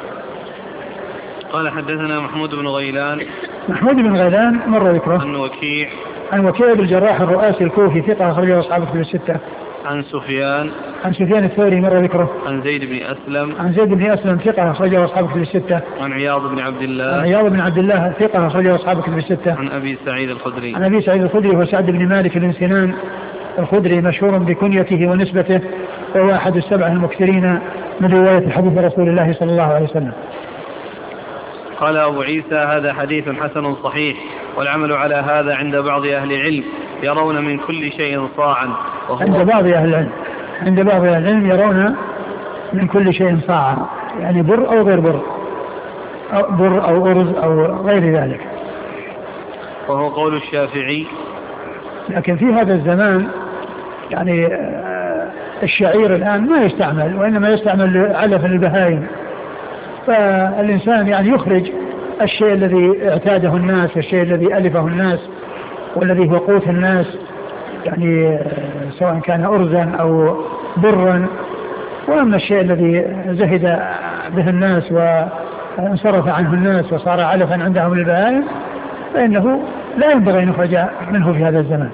قال حدثنا محمود بن غيلان محمود بن غيلان مر ذكره عن وكيع عن وكيع بن الجراح الرؤاسي الكوفي ثقة أخرجه أصحاب الكتب الستة. عن سفيان عن سفيان الثوري مر ذكره. عن زيد بن أسلم عن زيد بن أسلم ثقة أخرجه أصحاب الكتب الستة. عن عياض بن عبد الله عن عياض بن عبد الله ثقة أخرجه أصحاب الكتب الستة. عن أبي سعيد الخدري عن أبي سعيد الخدري وسعد بن مالك بن سنان الخدري مشهور بكنيته ونسبته وهو أحد السبعة المكثرين من رواية حديث رسول الله صلى الله عليه وسلم. قال أبو عيسى هذا حديث حسن صحيح والعمل على هذا عند بعض أهل العلم يرون من كل شيء صاعا عند بعض أهل العلم عند بعض أهل العلم يرون من كل شيء صاعا يعني بر أو غير بر أو بر أو أرز أو غير ذلك وهو قول الشافعي. لكن في هذا الزمان يعني الشعير الآن ما يستعمل وإنما يستعمل علف البهائم. فالإنسان يعني يخرج الشيء الذي اعتاده الناس الشيء الذي ألفه الناس والذي هو قوت الناس يعني سواء كان أرزا أو برا. وأما الشيء الذي زهد به الناس وانصرف عنه الناس وصار علفا عندهم البهائم فإنه لا ينبغي أن يخرج منه في هذا الزمان.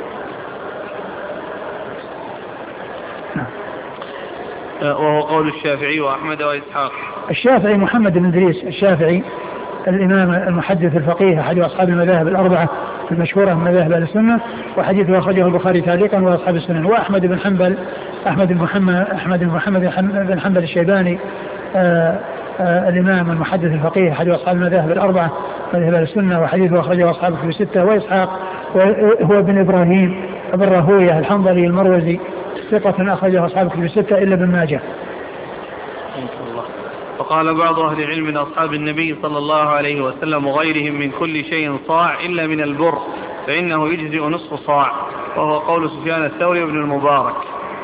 وهو قول الشافعي وأحمد وإسحاق. الشافعي محمد بن إدريس الشافعي الإمام المحدث الفقيه أحد أصحاب المذاهب الأربعة المشهورة من مذاهب السنة وحديثه أخرجه البخاري تعليقا وأصحاب السنن. وأحمد بن حنبل أحمد بن محمد أحمد بن محمد بن حنبل الشيباني آآ آآ الإمام المحدث الفقيه أحد أصحاب المذاهب الأربعة مذاهب السنة وحديثه أخرجه أصحاب الكتب الستة. وإسحاق هو ابن إبراهيم بن راهويه الحنظلي المروزي ثقة أخرجه أصحاب الكتب الستة إلا ابن ماجه. وقال بعض أهل العلم من أصحاب النبي صلى الله عليه وسلم وغيرهم من كل شيء صاع إلا من البر فإنه يجزئ نصف صاع وهو قول سفيان الثوري وابن المبارك.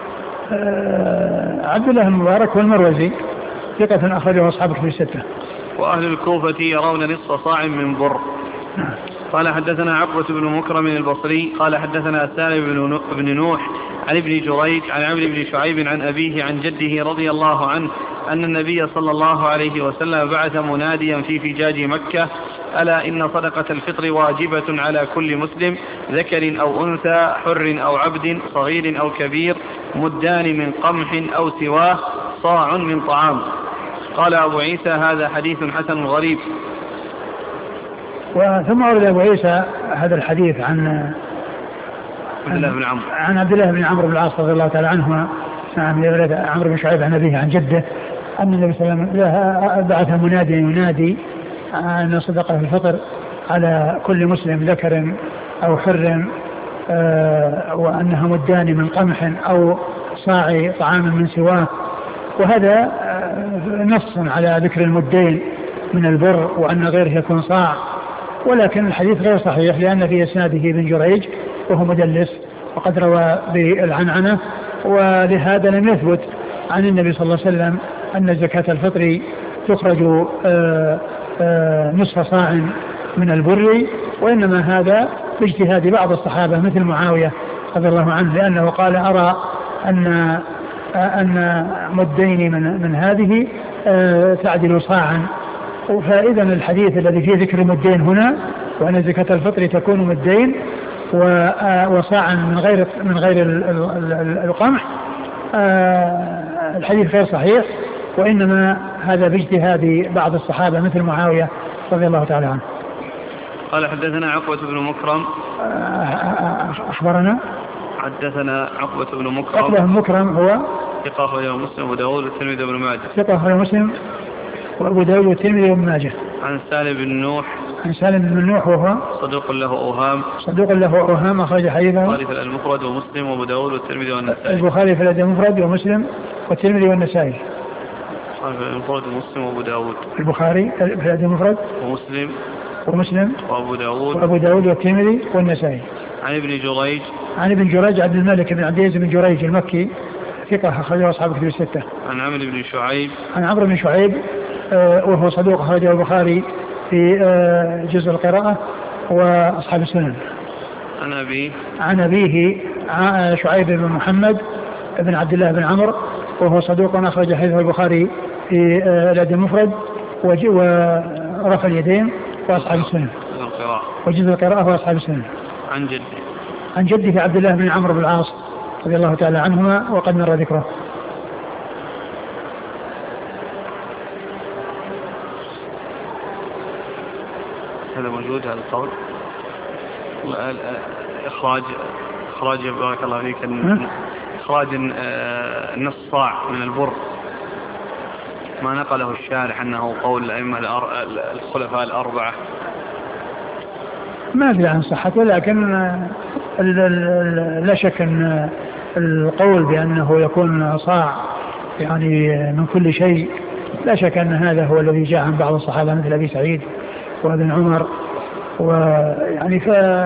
أه عبد الله المبارك والمروزي ثقة أخرجه أصحاب الكتب الستة. وأهل الكوفة يرون نصف صاع من بر. قال حدثنا عقبة بن مكرم البصري قال حدثنا سالم بن نوح عن ابن جريج عن عمرو بن شعيب عن أبيه عن جده رضي الله عنه أن النبي صلى الله عليه وسلم بعث مناديا في فجاج مكة: ألا إن صدقة الفطر واجبة على كل مسلم ذكر أو أنثى حر أو عبد صغير أو كبير مدان من قمح أو سواه صاع من طعام. قال أبو عيسى هذا حديث حسن غريب. وثم أورد أبو عيسى هذا الحديث عن عبد الله بن عمرو عن عبد الله بن عمرو بن العاص رضي الله تعالى عنهما عن عمرو بن شعيب عن أبيه عن جده أن النبي صلى الله عليه وسلم بعث منادي ينادي أن صدقة الفطر على كل مسلم ذكر أو حر آه وأنها مدان من قمح أو صاع طعام من سواه. وهذا آه نص على ذكر المدين من البر وأن غيره يكون صاع، ولكن الحديث غير صحيح لأن في إسناده بن جريج وهو مدلس وقد روى بالعنعنة، ولهذا لم يثبت عن النبي صلى الله عليه وسلم أن زكاة الفطر تخرج آآ آآ نصف صاع من البر، وإنما هذا باجتهاد بعض الصحابة مثل معاوية رضي الله عنه، لأنه قال أرى أن أن مدين من من هذه تعدل صاعا. فإذا الحديث الذي فيه ذكر مدين هنا وأن زكاة الفطر تكون مدين وصاعا من غير من غير القمح الحديث غير صحيح، وإنما هذا باجتهاد بعض الصحابة مثل معاوية رضي الله تعالى عنه. قال حدثنا عقبة بن مكرم أخبرنا حدثنا عقبة بن مكرم عقبة بن مكرم هو ثقة أخرجه مسلم وداود والترمذي وابن ماجه ثقة أخرجه مسلم وأبو داود والترمذي وابن ماجه. عن سالم بن نوح عن سالم بن نوح وهو صدوق له أوهام صدوق له أوهام أخرج حديثه البخاري في المفرد ومسلم وأبو داود والترمذي والنسائي. البخاري في المفرد ومسلم والترمذي والنسائي. في المفرد ومسلم وأبو داود. البخاري في المفرد ومسلم ومسلم وأبو داود وأبو داود والترمذي والنسائي. عن ابن جريج عن ابن جريج عبد الملك بن عبد العزيز بن جريج المكي ثقة أخرجه أصحاب كتب الستة. عن عمرو بن شعيب عن عمرو بن شعيب آه وهو صدوق أخرجه البخاري في آه جزء القراءة وأصحاب السنن. عن أبيه عن أبيه شعيب بن محمد بن عبد الله بن عمرو وهو صدوق أخرج حديثه البخاري في آه الأدب المفرد ورفع اليدين وأصحاب السنن وجزء القراءة وأصحاب السنن. عن جده عن جده عبد الله بن عمرو بن العاص رضي الله تعالى عنهما وقد مر ذكره. هذا موجود هذا القول إخراج إخراج بارك الله فيك إخراج النص صاع من البر ما نقله الشارح أنه قول الأئمة الخلفاء الأربعة. ما أدري عن صحته، لكن لا شك أن القول بأنه يكون صاع يعني من كل شيء لا شك أن هذا هو الذي جاء عن بعض الصحابة مثل أبي سعيد وابن عمر، ويعني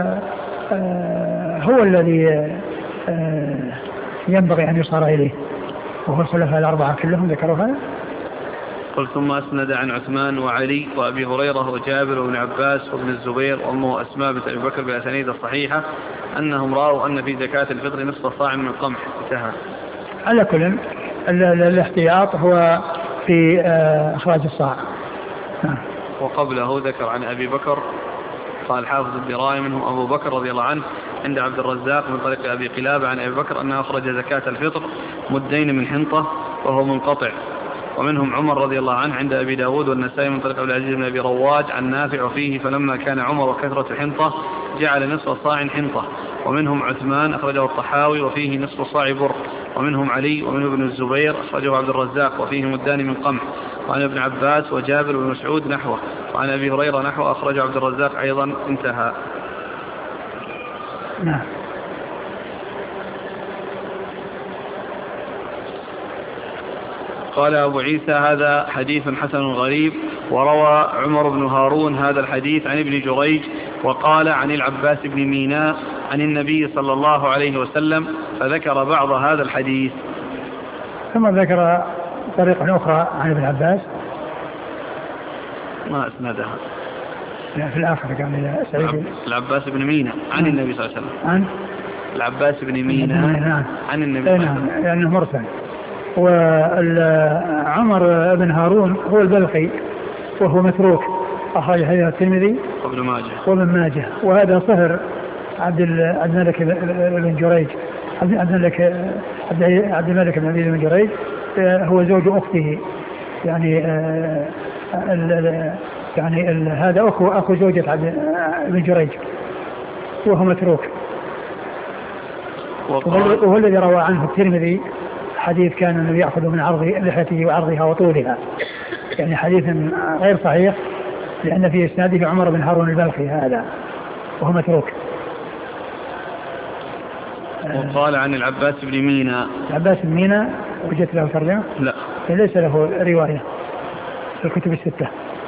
فهو الذي ينبغي أن يصار إليه، وهو الخلفاء الأربعة كلهم ذكروا هذا. قل ثم أسند عن عثمان وعلي وأبي هريرة وجابر وابن عباس وابن الزبير وأمه أسماء بنت أبي بكر بالأسانيد الصحيحة أنهم رأوا أن في زكاة الفطر نصف صاع من القمح. انتهى. على كل الاحتياط هو في إخراج الصاع. وقبله ذكر عن أبي بكر قال حافظ الدراية منهم أبو بكر رضي الله عنه عند عبد الرزاق من طريق أبي قلابة عن أبي بكر أنه أخرج زكاة الفطر مدين من حنطة وهو منقطع. ومنهم عمر رضي الله عنه عند أبي داود والنسائي من طريق عبد العزيز بن أبي رواج عن نافع فيه فلما كان عمر وكثرة الحنطة جعل نصف صاع حنطة. ومنهم عثمان أخرجه الطحاوي وفيه نصف صاع بر. ومنهم علي ومنهم ابن الزبير أخرجه عبد الرزاق وفيه مدان من قمح. وعن ابن عباس وجابر بن مسعود نحوه. وعن أبي هريرة نحوه أخرجه عبد الرزاق أيضا. انتهى. نعم. قال أبو عيسى هذا حديث حسن غريب. وروى عمر بن هارون هذا الحديث عن ابن جريج وقال عن العباس بن ميناء عن النبي صلى الله عليه وسلم فذكر بعض هذا الحديث. ثم ذكر طريقة أخرى عن ابن عباس ما أسندها. في الآخر قال إلى سعيد. العباس بن مينا عن النبي صلى الله عليه وسلم. عن العباس بن مينا عن النبي صلى الله عليه وسلم. نعم يعني مرسل. وعمر بن هارون هو البلخي وهو متروك، أخرج هذا الترمذي وابن ماجه وابن ماجه. وهذا صهر عبد عبد الملك بن جريج عبد الملك عبد الملك بن بن جريج هو زوج أخته، يعني يعني هذا أخو أخو زوجة عبد بن جريج وهو متروك. وهو الذي روى عنه الترمذي حديث كان النبي يأخذ من عرض لحيته وعرضها وطولها، يعني حديث غير صحيح لأن في إسناده عمر بن هارون البلخي هذا وهو متروك. وقال عن العباس بن مينا. العباس بن مينا وجدت له ترجمة؟ لا ليس له رواية في الكتب الستة.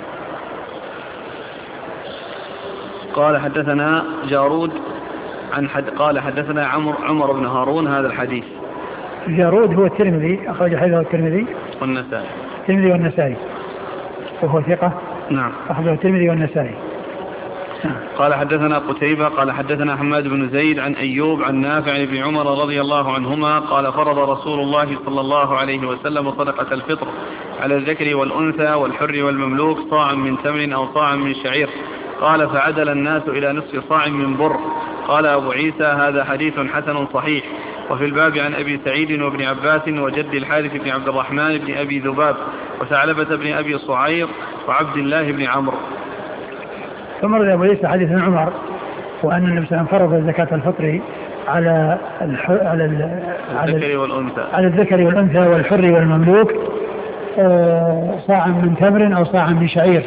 قال حدثنا جارود عن حد قال حدثنا عمر عمر بن هارون هذا الحديث. جارود هو الترمذي، أخرج حديثه الترمذي والنسائي. الترمذي والنسائي وهو ثقة. نعم. أخرجه الترمذي والنسائي. قال حدثنا قتيبة قال حدثنا حماد بن زيد عن أيوب عن نافع عن ابن عمر رضي الله عنهما قال فرض رسول الله صلى الله عليه وسلم صدقة الفطر على الذكر والأنثى والحر والمملوك صاعا من تمر أو صاعا من شعير. قال فعدل الناس إلى نصف صاع من بر. قال أبو عيسى هذا حديث حسن صحيح. وفي الباب عن أبي سعيد وابن عباس وجد الحارث بن عبد الرحمن بن أبي ذباب وثعلبة بن أبي صعير وعبد الله بن عمرو. ثم رد أبو عيسى حديث عمر وأن النبي صلى الله عليه وسلم فرض زكاة الفطر على الح... على ال... على الذكر والأنثى على الذكر والأنثى والحر والمملوك صاعا من تمر أو صاعا من شعير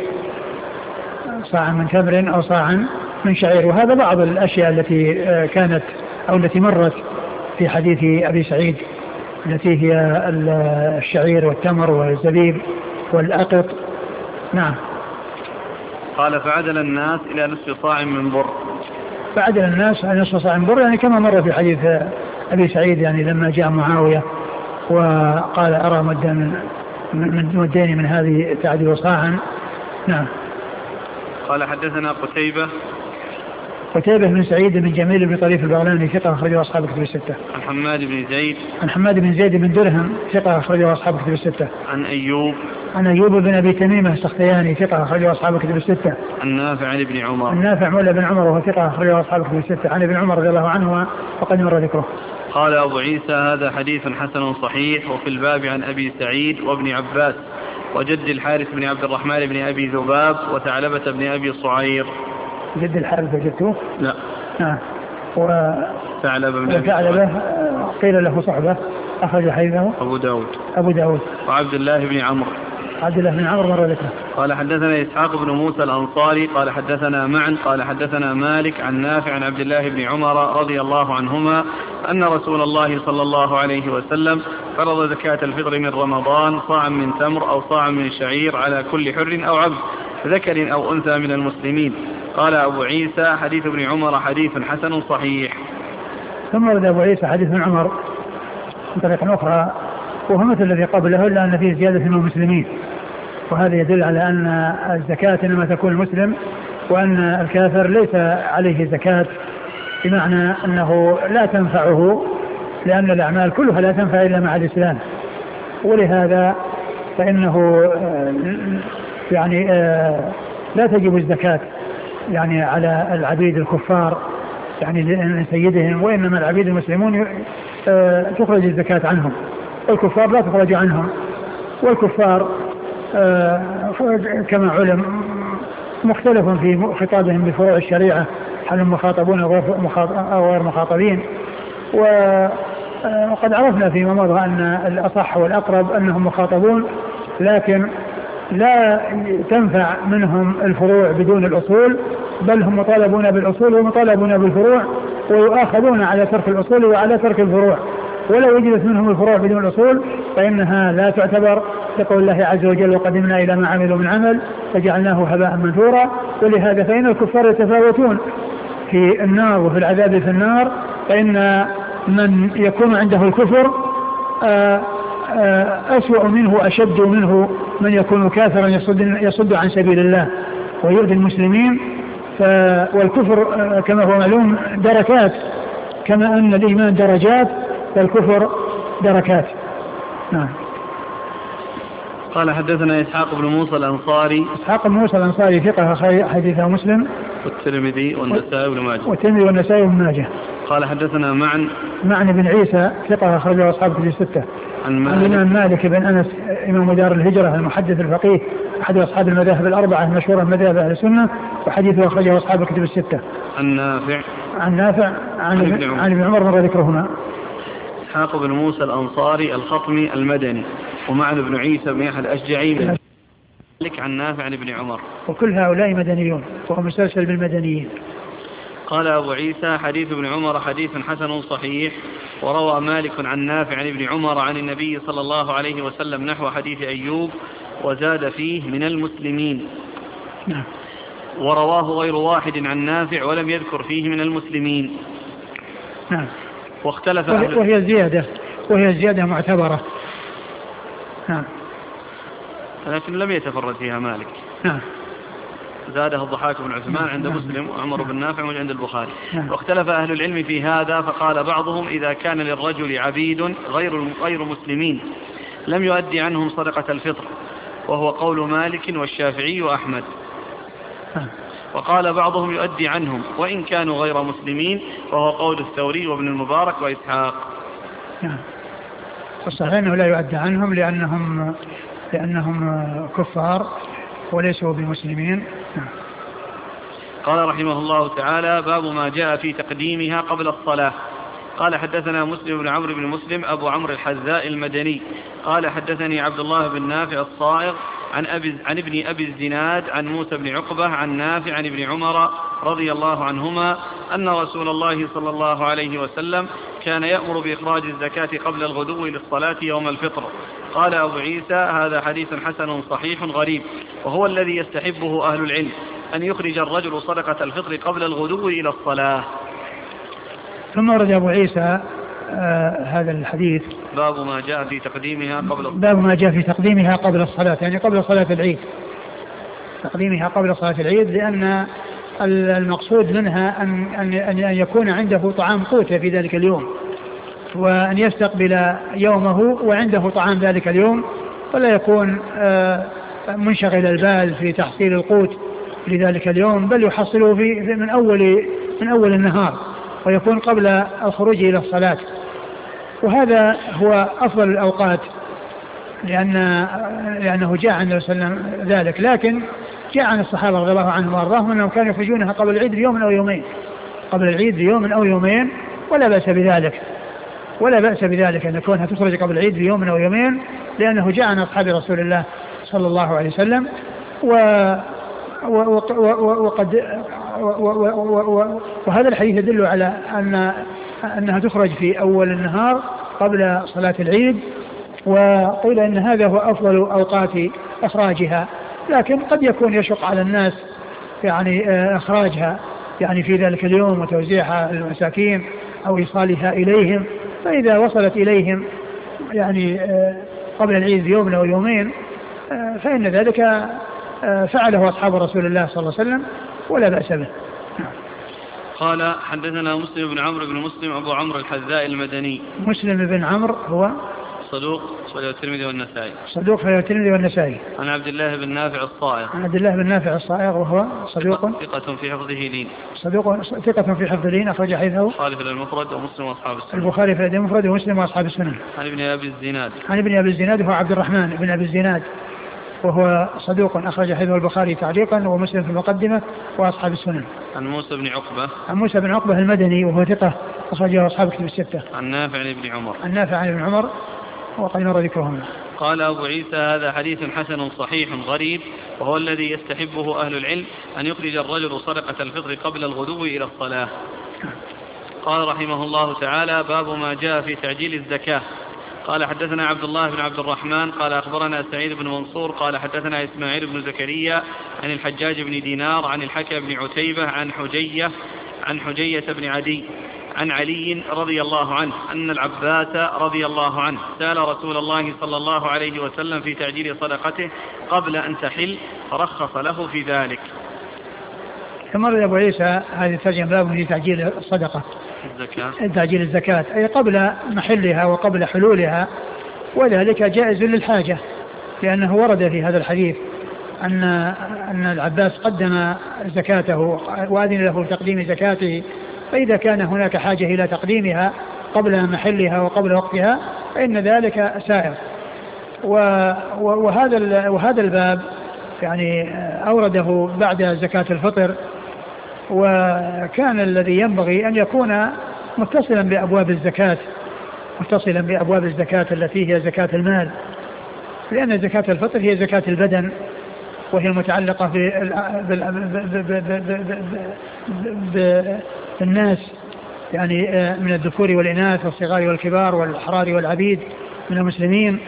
صاعا من تمر أو صاعا من شعير. وهذا بعض الأشياء التي كانت أو التي مرت في حديث أبي سعيد التي هي الشعير والتمر والزبيب والأقط. نعم. قال فعدل الناس إلى نصف صاع من بر. فعدل الناس إلى نصف صاع من بر يعني كما مر في حديث أبي سعيد يعني لما جاء معاوية وقال أرى مدا من مدين من هذه تعدل صاعا. نعم. قال حدثنا قتيبة قتيبة بن سعيد بن جميل بن طريف البغلاني ثقة أخرجه أصحاب الكتب الستة. عن حماد بن زيد عن حماد بن زيد بن درهم ثقة أخرجه أصحاب الكتب الستة. عن أيوب عن أيوب بن أبي تميمة السختياني ثقة أخرجه أصحاب الكتب الستة. عن نافع عن ابن عمر النافع مولى بن عمر وهو ثقة أخرجه أصحاب الكتب الستة عن ابن عمر رضي الله عنه وقد مر ذكره. قال أبو عيسى هذا حديث حسن صحيح. وفي الباب عن أبي سعيد وابن عباس وجد الحارث بن عبد الرحمن بن أبي ذباب وثعلبة بن أبي صعير. جد الحارث وجدته؟ لا. نعم. وثعلبة بن أبي صعير قيل له صحبة أخرج حديثه أبو داود أبو داود. وعبد الله بن عمرو عبد الله بن عمرو مر ذكره. قال حدثنا إسحاق بن موسى الأنصاري قال حدثنا معا قال حدثنا مالك عن نافع عن عبد الله بن عمر رضي الله عنهما أن رسول الله صلى الله عليه وسلم فرض زكاة الفطر من رمضان صاعا من تمر أو صاعا من شعير على كل حر أو عبد ذكر أو أنثى من المسلمين. قال أبو عيسى حديث ابن عمر حديث حسن صحيح. ثم ورد أبو عيسى حديث ابن عمر من طريقة أخرى وهو مثل الذي قبله إلا أن فيه زيادة من المسلمين، وهذا يدل على أن الزكاة إنما تكون المسلم وأن الكافر ليس عليه زكاة، بمعنى أنه لا تنفعه لأن الأعمال كلها لا تنفع إلا مع الإسلام. ولهذا فإنه يعني لا تجب الزكاة يعني على العبيد الكفار يعني لسيدهم، وإنما العبيد المسلمون تخرج الزكاة عنهم، والكفار لا تخرج عنهم. والكفار كما علم مختلف في خطابهم بفروع الشريعة، هل هم مخاطبون أو غير مخاطبين. وقد عرفنا فيما مضى أن الأصح والأقرب أنهم مخاطبون، لكن لا تنفع منهم الفروع بدون الأصول، بل هم مطالبون بالأصول ومطالبون بالفروع، ويؤاخذون على ترك الأصول وعلى ترك الفروع. ولو وجدت منهم الفروع بدون الأصول فإنها لا تعتبر، لقول الله عز وجل وقدمنا إلى ما عملوا من عمل فجعلناه هباء منثورا. ولهذا فإن الكفار يتفاوتون في النار وفي العذاب في النار، فإن من يكون عنده الكفر أسوأ منه أشد منه من يكون كافرا يصد, يصد عن سبيل الله. ويؤذي المسلمين. والكفر كما هو معلوم دركات، كما أن الإيمان درجات فالكفر دركات. نعم. قال حدثنا إسحاق بن موسى الأنصاري. إسحاق بن موسى الأنصاري ثقة حديثه مسلم والترمذي والنسائي وابن ماجه. والترمذي والنسائي وابن ماجه. قال حدثنا معن معن بن عيسى ثقة أخرجه أصحاب كتب الستة. عن الإمام مالك بن أنس إمام دار الهجرة المحدث الفقيه أحد أصحاب المذاهب الأربعة المشهورة من مذاهب أهل السنة، وحديثه أخرجه أصحاب كتب الستة. عن نافع عن نافع عن ابن عمر مر ذكرهما. إسحاق بن موسى الأنصاري الخطمي المدني، ومعن بن عيسى بن يحيى الأشجعي من مالك عن نافع عن ابن عمر، وكل هؤلاء مدنيون وهو مسلسل بالمدنيين. قال أبو عيسى حديث ابن عمر حديث حسن صحيح، وروى مالك عن نافع عن ابن عمر عن النبي صلى الله عليه وسلم نحو حديث أيوب وزاد فيه من المسلمين. نعم. ورواه غير واحد عن نافع ولم يذكر فيه من المسلمين. نعم. واختلف وهي, وهي زيادة وهي زيادة معتبرة. نعم. لكن لم يتفرد فيها مالك. نعم. زاده الضحاك بن عثمان عند مسلم وعمر بن نافع وعند البخاري. نعم. واختلف أهل العلم في هذا، فقال بعضهم إذا كان للرجل عبيد غير غير مسلمين لم يؤدي عنهم صدقة الفطر، وهو قول مالك والشافعي وأحمد. نعم. وقال بعضهم يؤدي عنهم وإن كانوا غير مسلمين، وهو قول الثوري وابن المبارك وإسحاق. نعم. الصحيح أنه لا يؤدي عنهم لأنهم لأنهم كفار وليسوا بمسلمين. نعم. قال رحمه الله تعالى باب ما جاء في تقديمها قبل الصلاة. قال حدثنا مسلم بن عمرو بن مسلم أبو عمرو الحذاء المدني قال حدثني عبد الله بن نافع الصائغ عن, أبي عن ابن أبي الزناد عن موسى بن عقبة عن نافع عن ابن عمر رضي الله عنهما أن رسول الله صلى الله عليه وسلم كان يأمر بإخراج الزكاة قبل الغدو للصلاة يوم الفطر. قال أبو عيسى هذا حديث حسن صحيح غريب، وهو الذي يستحبه أهل العلم أن يخرج الرجل صدقة الفطر قبل الغدو إلى الصلاة. ثم ورد أبو عيسى آه هذا الحديث باب ما جاء في تقديمها قبل الصلاة. باب ما جاء في تقديمها قبل الصلاة، يعني قبل صلاة العيد، تقديمها قبل صلاة العيد، لأن المقصود منها أن, أن, أن يكون عنده طعام قوته في ذلك اليوم، وأن يستقبل يومه وعنده طعام ذلك اليوم، ولا يكون آه منشغل البال في تحصيل القوت لذلك اليوم، بل يحصله في من أول من أول النهار، ويكون قبل الخروج إلى الصلاة. وهذا هو أفضل الأوقات، لأن لأنه جاء عن النبي صلى الله عليه وسلم ذلك، لكن جاء عن الصحابة رضي الله عنهم وأرضاهم أنهم كانوا يخرجونها قبل العيد بيوم أو يومين، قبل العيد بيوم أو يومين، ولا بأس بذلك، ولا بأس بذلك أن كونها تخرج قبل العيد بيوم أو يومين، لأنه جاء عن أصحاب رسول الله صلى الله عليه وسلم. و وقد وهذا الحديث يدل على أن أنها تخرج في أول النهار قبل صلاة العيد، وقيل أن هذا هو أفضل أوقات إخراجها، لكن قد يكون يشق على الناس يعني إخراجها يعني في ذلك اليوم وتوزيعها للمساكين أو إيصالها إليهم، فإذا وصلت إليهم يعني قبل العيد بيوم أو يومين فإن ذلك فعله أصحاب رسول الله صلى الله عليه وسلم ولا بأس به. قال حدثنا مسلم بن عمرو بن مسلم أبو عمرو الحذاء المدني. مسلم بن عمرو هو صدوق صحيح الترمذي والنسائي. صدوق صحيح الترمذي والنسائي. عن عبد الله بن نافع الصائغ. عن عبد الله بن نافع الصائغ وهو صدوق ثقة في حفظه لين. صدوق ثقة في حفظه لين، أخرج حديثه البخاري في المفرد ومسلم وأصحاب السنن. البخاري في المفرد ومسلم وأصحاب السنن. عن ابن أبي الزناد. عن ابن أبي الزناد هو عبد الرحمن بن أبي الزناد، وهو صدوق أخرج حديثه البخاري تعليقا ومسلم في المقدمة وأصحاب السنن. عن موسى بن عقبة. عن موسى بن عقبة المدني وهو ثقة أخرجه أصحاب كتب الستة. عن نافع عن ابن عمر. عن نافع عن ابن عمر وقد مر ذكرهما. قال أبو عيسى هذا حديث حسن صحيح غريب، وهو الذي يستحبه أهل العلم أن يخرج الرجل صدقة الفطر قبل الغدو إلى الصلاة. قال رحمه الله تعالى باب ما جاء في تعجيل الزكاة. قال حدثنا عبد الله بن عبد الرحمن قال أخبرنا سعيد بن منصور قال حدثنا إسماعيل بن زكريا عن الحجاج بن دينار عن الحكم بن عتيبة عن حجية عن حجية بن عدي عن علي رضي الله عنه أن العباس رضي الله عنه سأل رسول الله صلى الله عليه وسلم في تعجيل صدقته قبل أن تحل فرخص له في ذلك. ثم رد أبو عيسى هذه الترجمة باب في تعجيل الصدقة الزكاة تعجيل الزكاة أي قبل محلها وقبل حلولها، وذلك جائز للحاجة، لأنه ورد في هذا الحديث أن أن العباس قدم زكاته وأذن له تقديم زكاته، فإذا كان هناك حاجة إلى تقديمها قبل محلها وقبل وقتها فإن ذلك سائر. وهذا وهذا الباب يعني أورده بعد زكاة الفطر، وكان الذي ينبغي أن يكون متصلا بأبواب الزكاة متصلا بأبواب الزكاة التي هي زكاة المال، لأن زكاة الفطر هي زكاة البدن، وهي المتعلقة بالناس يعني من الذكور والإناث والصغار والكبار والأحرار والعبيد من المسلمين.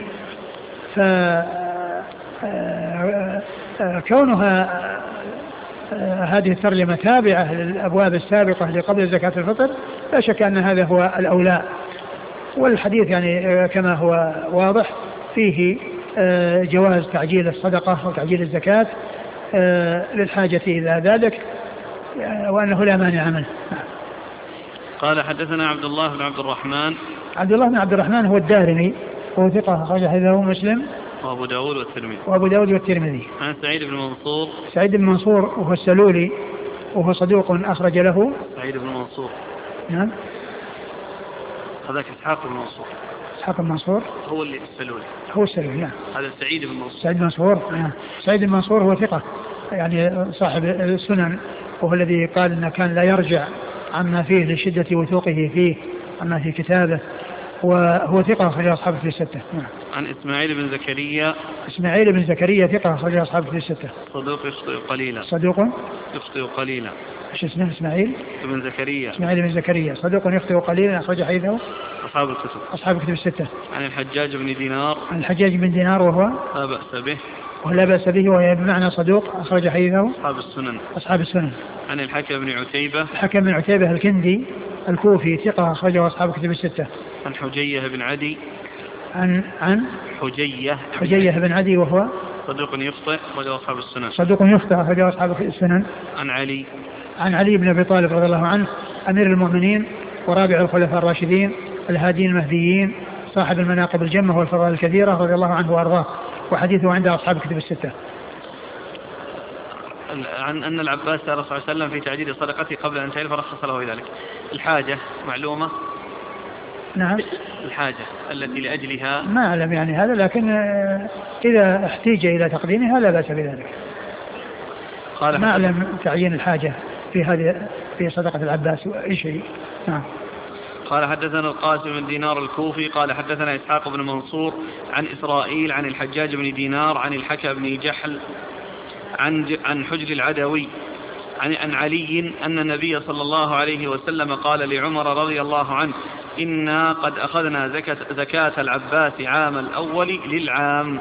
فكونها هذه الترجمة تابعة للأبواب السابقة لقبل زكاة الفطر لا شك أن هذا هو الأولى، والحديث يعني كما هو واضح فيه جواز تعجيل الصدقة وتعجيل الزكاة للحاجة إلى ذلك، وأنه لا مانع منه. قال حدثنا عبد الله بن عبد الرحمن. عبد الله بن عبد الرحمن هو الدارمي وهو ثقة أخرج حديثه مسلم وأبو داود والترمذي. وأبو داود والترمذي. عن سعيد بن منصور. سعيد بن منصور وهو السلولي وهو صدوق أخرج له. سعيد بن منصور. نعم. هذاك إسحاق بن منصور. إسحاق بن منصور. هو اللي السلولي. هو السلولي نعم. هذا سعيد بن منصور. سعيد بن منصور نعم. سعيد بن منصور هو ثقة يعني صاحب السنن، وهو الذي قال إن كان لا يرجع عما فيه لشدة وثوقه فيه عما في كتابه، وهو ثقة أخرج أصحابه في الستة. نعم. عن إسماعيل بن زكريا. إسماعيل بن زكريا ثقة أخرج أصحابه في الستة. صدوق يخطئ قليلا. صدوق يخطئ قليلا. إيش اسمه؟ إسماعيل بن زكريا. إسماعيل بن زكريا صدوق يخطئ قليلا أخرج حديثه أصحاب الكتب. أصحاب الكتب الستة. عن الحجاج بن دينار. عن الحجاج بن دينار وهو لا بأس به. ولا بأس به، وهي بمعنى صدوق أخرج حديثه أصحاب السنن. أصحاب السنن. عن الحكم بن عتيبة. الحكم بن عتيبة الكندي الكوفي ثقة أخرجه أصحاب الكتب الستة. عن حجية بن عدي. عن عن حجية حجية بن عدي وهو صدوق يخطئ أخرجه أصحاب السنن. صدوق يخطئ أخرجه أصحاب السنن. عن علي. عن علي بن أبي طالب رضي الله عنه أمير المؤمنين ورابع الخلفاء الراشدين الهادين المهديين صاحب المناقب الجمة والفضائل الكثيرة رضي الله عنه وأرضاه، وحديثه عند أصحاب الكتب الستة. عن أن العباس صلى الله عليه وسلم في تعجيل صدقته قبل أن تعرف رخص له ذلك. الحاجة معلومة. نعم. الحاجة التي لأجلها ما أعلم يعني هذا، لكن إذا احتيج إلى تقديمها لا بأس بذلك. قال ما أعلم تعيين الحاجة في هذه في صدقة العباس أي شيء. نعم. قال حدثنا القاسم بن دينار الكوفي قال حدثنا إسحاق بن منصور عن إسرائيل عن الحجاج بن دينار عن الحكى بن جحل عن عن حجر العدوي عن عن علي أن النبي صلى الله عليه وسلم قال لعمر رضي الله عنه إنا قد أخذنا زكاة, زكاة العباس عام الأول للعام.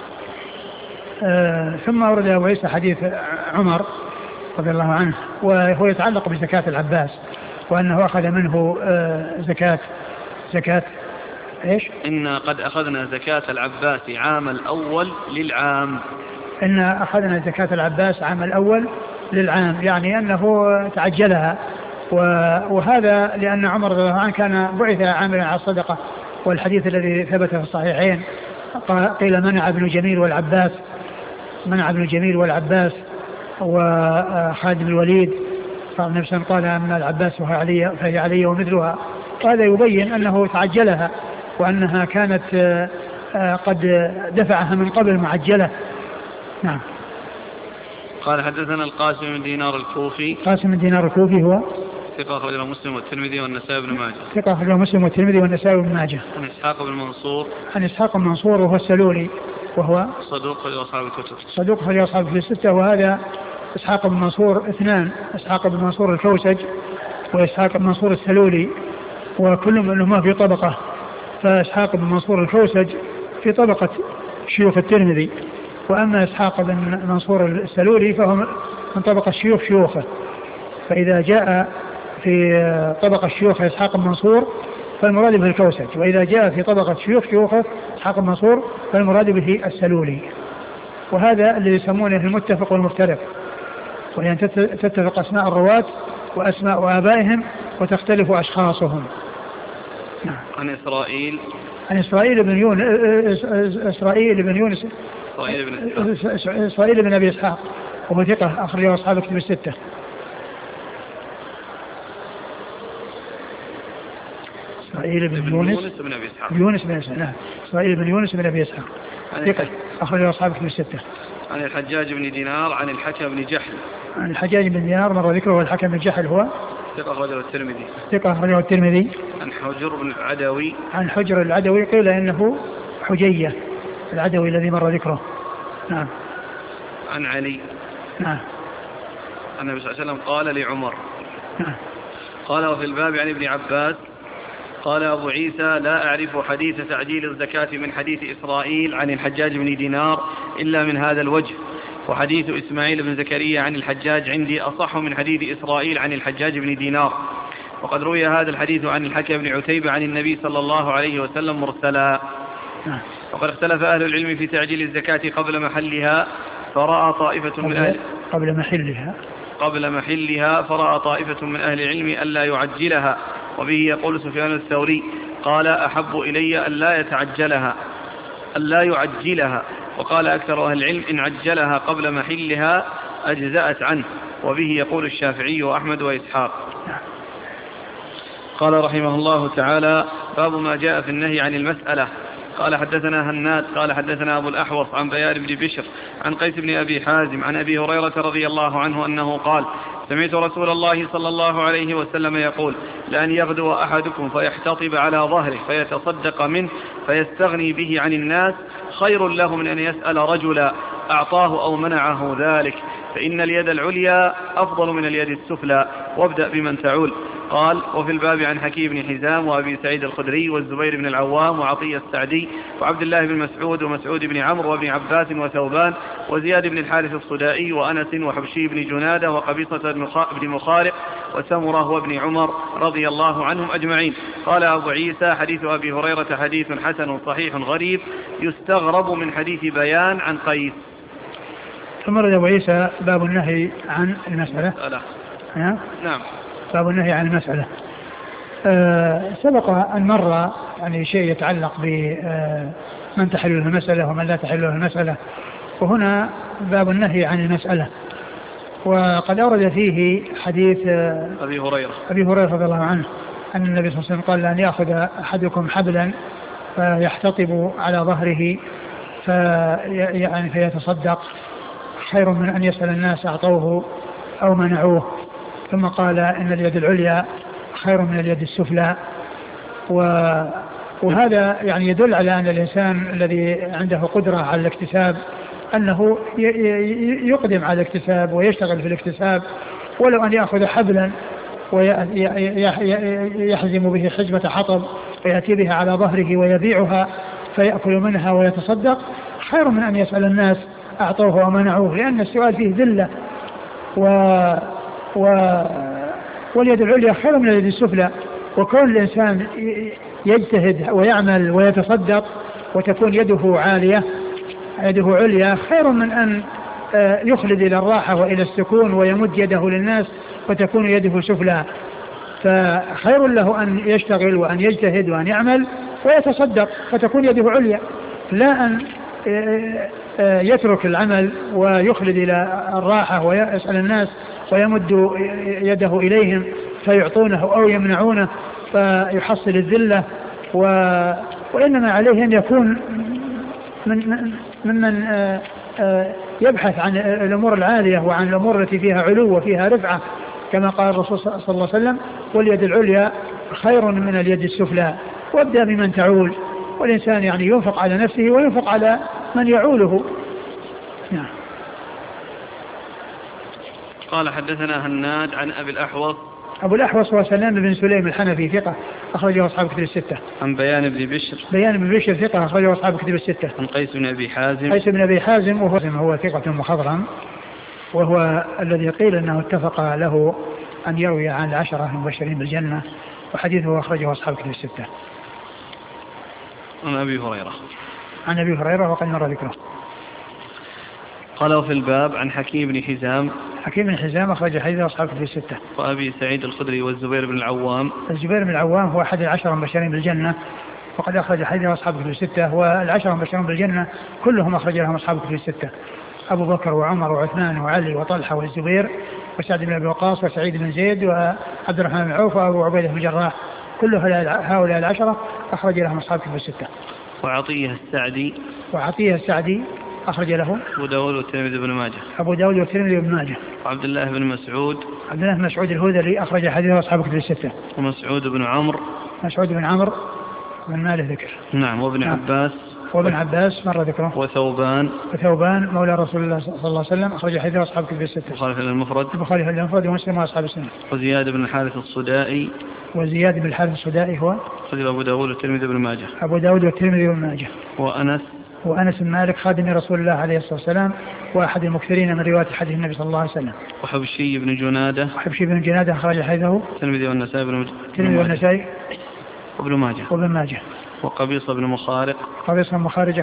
آه ثم أورد أبو عيسى حديث عمر رضي الله عنه وهو يتعلق بزكاة العباس، وأنه أخذ منه آه زكاة زكاة إيش؟ إنا قد أخذنا زكاة العباس عام الأول للعام. إنا أخذنا زكاة العباس عام الأول للعام، يعني أنه تعجلها، وهذا لأن عمر رضي الله عنه كان بعث عاملا على الصدقة، والحديث الذي ثبت في الصحيحين قيل منع ابن جميل والعباس منع ابن جميل والعباس وخالد بن الوليد، قال نفسا قال أن العباس وهي علي فهي علي ومثلها، وهذا يبين أنه تعجلها وأنها كانت قد دفعها من قبل معجلة. نعم. قال حدثنا القاسم بن دينار الكوفي. قاسم بن دينار الكوفي هو ثقة أخرجه مسلم والترمذي والنسائي بن ماجه. ثقة أخرجه مسلم والترمذي والنسائي بن ماجه. عن إسحاق بن منصور. عن إسحاق بن منصور وهو السلولي وهو صدوق أخرجه أصحاب الكتب. صدوق أخرجه أصحاب الكتب الستة. وهذا إسحاق بن منصور اثنان، إسحاق بن منصور الكوسج وإسحاق بن منصور السلولي، وكل منهما في طبقة، فإسحاق بن منصور الكوسج في طبقة شيوخ الترمذي، وأما إسحاق بن منصور السلولي فهو من طبقة شيوخ شيوخه. فإذا جاء في طبقة شيوخ إسحاق بن منصور فالمراد به الكوسج، وإذا جاء في طبقة شيوخ شيوخه إسحاق بن منصور فالمراد به السلولي. وهذا اللي يسمونه المتفق والمفترق، وهي أن تتفق أسماء الرواة وأسماء آبائهم وتختلف أشخاصهم. نعم. عن إسرائيل عن إسرائيل بن يونس إسرائيل بن يونس إسرائيل بن, إسرائيل بن أبي إسحاق وهو ثقة أخرجه أصحاب الكتب الستة. إسرائيل بن يونس بن أبي إسحاق يونس بن إسحاق نعم إسرائيل بن يونس بن أبي إسحاق ثقة أخرجه أصحاب الكتب الستة. عن الحجاج بن دينار عن الحكم بن جحل عن الحجاج بن دينار مر ذكره والحكم بن جحل هو ثقة أخرجه الترمذي ثقة أخرجه الترمذي. عن حجر بن العدوي عن حجر العدوي قيل إنه حجية العدوي الذي مر ذكره. نعم. عن علي نعم النبي صلى الله عليه وسلم قال لعمر نعم. قال وفي الباب عن ابن عباس قال أبو عيسى لا أعرف حديث تعجيل الزكاة من حديث إسرائيل عن الحجاج بن دينار إلا من هذا الوجه، وحديث إسماعيل بن زكريا عن الحجاج عندي أصح من حديث إسرائيل عن الحجاج بن دينار، وقد روي هذا الحديث عن الحكم بن عتيبة عن النبي صلى الله عليه وسلم مرسلا. وقد اختلف أهل العلم في تعجيل الزكاة قبل محلها فرأى طائفة من أهل قبل محلها قبل محلها فرأى طائفة من أهل العلم ألا يعجلها، وبه يقول سفيان الثوري قال أحب إلي ألا يتعجلها ألا يعجلها، وقال أكثر أهل العلم إن عجلها قبل محلها أجزأت عنه، وبه يقول الشافعي وأحمد وإسحاق. قال رحمه الله تعالى باب ما جاء في النهي عن المسألة. قال حدثنا هناد قال حدثنا أبو الأحوص عن بيان بن بشر عن قيس بن أبي حازم عن أبي هريرة رضي الله عنه أنه قال سمعت رسول الله صلى الله عليه وسلم يقول لأن يغدو أحدكم فيحتطب على ظهره فيتصدق منه فيستغني به عن الناس خير له من أن يسأل رجلا أعطاه أو منعه ذلك، فإن اليد العليا أفضل من اليد السفلى، وابدأ بمن تعول. قال وفي الباب عن حكيم بن حزام وأبي سعيد الخدري والزبير بن العوام وعطية السعدي وعبد الله بن مسعود ومسعود بن عمرو وابن عباس وثوبان وزياد بن الحارث الصدائي وأنس وحبشي بن جنادة وقبيصة بن مخارق وسمرة وابن عمر رضي الله عنهم أجمعين. قال أبو عيسى حديث أبي هريرة حديث حسن صحيح غريب يستغرب من حديث بيان عن قيس. ثم رد أبو عيسى باب النهي عن المسألة. نعم نعم باب النهي عن المسألة. أه سبق أن مر يعني شيء يتعلق بمن تحل له المسألة ومن لا تحل له المسألة، وهنا باب النهي عن المسألة، وقد أورد فيه حديث أبي هريرة أبي هريرة رضي الله عنه أن النبي صلى الله عليه وسلم قال لأن يأخذ أحدكم حبلا فيحتطب على ظهره في يعني فيتصدق خير من أن يسأل الناس أعطوه أو منعوه. ثم قال إن اليد العليا خير من اليد السفلى، وهذا يعني يدل على أن الإنسان الذي عنده قدرة على الاكتساب أنه يقدم على الاكتساب ويشتغل في الاكتساب، ولو أن يأخذ حبلا ويحزم به حزمة حطب ويأتي بها على ظهره ويبيعها فيأكل منها ويتصدق خير من أن يسأل الناس أعطوه ومنعوه، لأن السؤال فيه ذلة، و... و... واليد العليا خير من اليد السفلى. وكون الإنسان يجتهد ويعمل ويتصدق وتكون يده عالية يده عليا خير من أن يخلد إلى الراحة وإلى السكون ويمد يده للناس وتكون يده سفلى. فخير له أن يشتغل وأن يجتهد وأن يعمل ويتصدق فتكون يده عليا، لا أن يترك العمل ويخلد إلى الراحة ويسأل الناس ويمد يده إليهم فيعطونه أو يمنعونه فيحصل الذلة. و... وإنما عليه أن يكون من ممن يبحث عن الأمور العالية وعن الأمور التي فيها علو وفيها رفعة، كما قال الرسول صلى الله عليه وسلم واليد العليا خير من اليد السفلى، وابدأ بمن تعول. والإنسان يعني ينفق على نفسه وينفق على من يعوله. نعم. قال حدثنا هناد عن أبي الأحوص أبو الأحوص هو سلام بن سليم الحنفي ثقة أخرجه أصحاب كتب الستة. عن بيان بن بشر بيان بن بشر ثقة أخرجه أصحاب كتب الستة. عن قيس بن أبي حازم قيس بن أبي حازم وهو هو ثقة مخضرم، وهو الذي قيل أنه اتفق له أن يروي عن العشرة المبشرين بالجنة، وحديثه أخرجه أصحاب كتب الستة. عن أبي هريرة عن أبي هريرة وقد مر ذكره. قال في الباب عن حكيم بن حزام. حكيم بن حزام أخرج حديثه أصحاب الكتب الستة. وأبي سعيد الخدري والزبير بن العوام. الزبير بن العوام هو أحد العشرة المبشرين بالجنة وقد أخرج حديثه أصحاب الكتب الستة، والعشرة المبشرين بالجنة كلهم أخرج لهم أصحاب الكتب الستة: أبو بكر وعمر وعثمان وعلي وطلحة والزبير وسعد بن أبي وقاص وسعيد بن زيد وعبد الرحمن بن عوف وأبو عبيدة بن الجراح، كل هؤلاء العشرة أخرج لهم أصحاب الكتب الستة. وعطية السعدي. وعطية السعدي أخرج له أبو داود والترمذي بن ماجه. أبو داود والترمذي بن ماجه. وعبد الله بن مسعود. عبد الله بن مسعود الهذلي أخرج حديثه أصحاب الكتب الستة. ومسعود بن عمرو. مسعود بن عمرو بن ماله ذكر. نعم. وابن نعم. عباس. وابن عباس مر ذكره. وثوبان. وثوبان مولى رسول الله صلى الله عليه وسلم أخرج حديثه أصحاب الكتب الستة. البخاري في المفرد. البخاري في المفرد ومسلم وأصحاب السنة. وزياد بن الحارث الصدائي. وزياد بن الحارث الصدائي هو أخرج أبو داود والترمذي بن ماجه. أبو داود والترمذي بن ماجه. وأنس. وأنس بن مالك خادم رسول الله عليه الصلاة والسلام وأحد المكثرين من رواية حديث النبي صلى الله عليه وسلم. وحبشي بن جنادة. وحبشي بن جنادة أخرج حديثه الترمذي والنسائي بن الترمذي والنسائي وابن ماجه. وابن ماجه. وقبيصة بن مخارق. قبيصة بن مخارق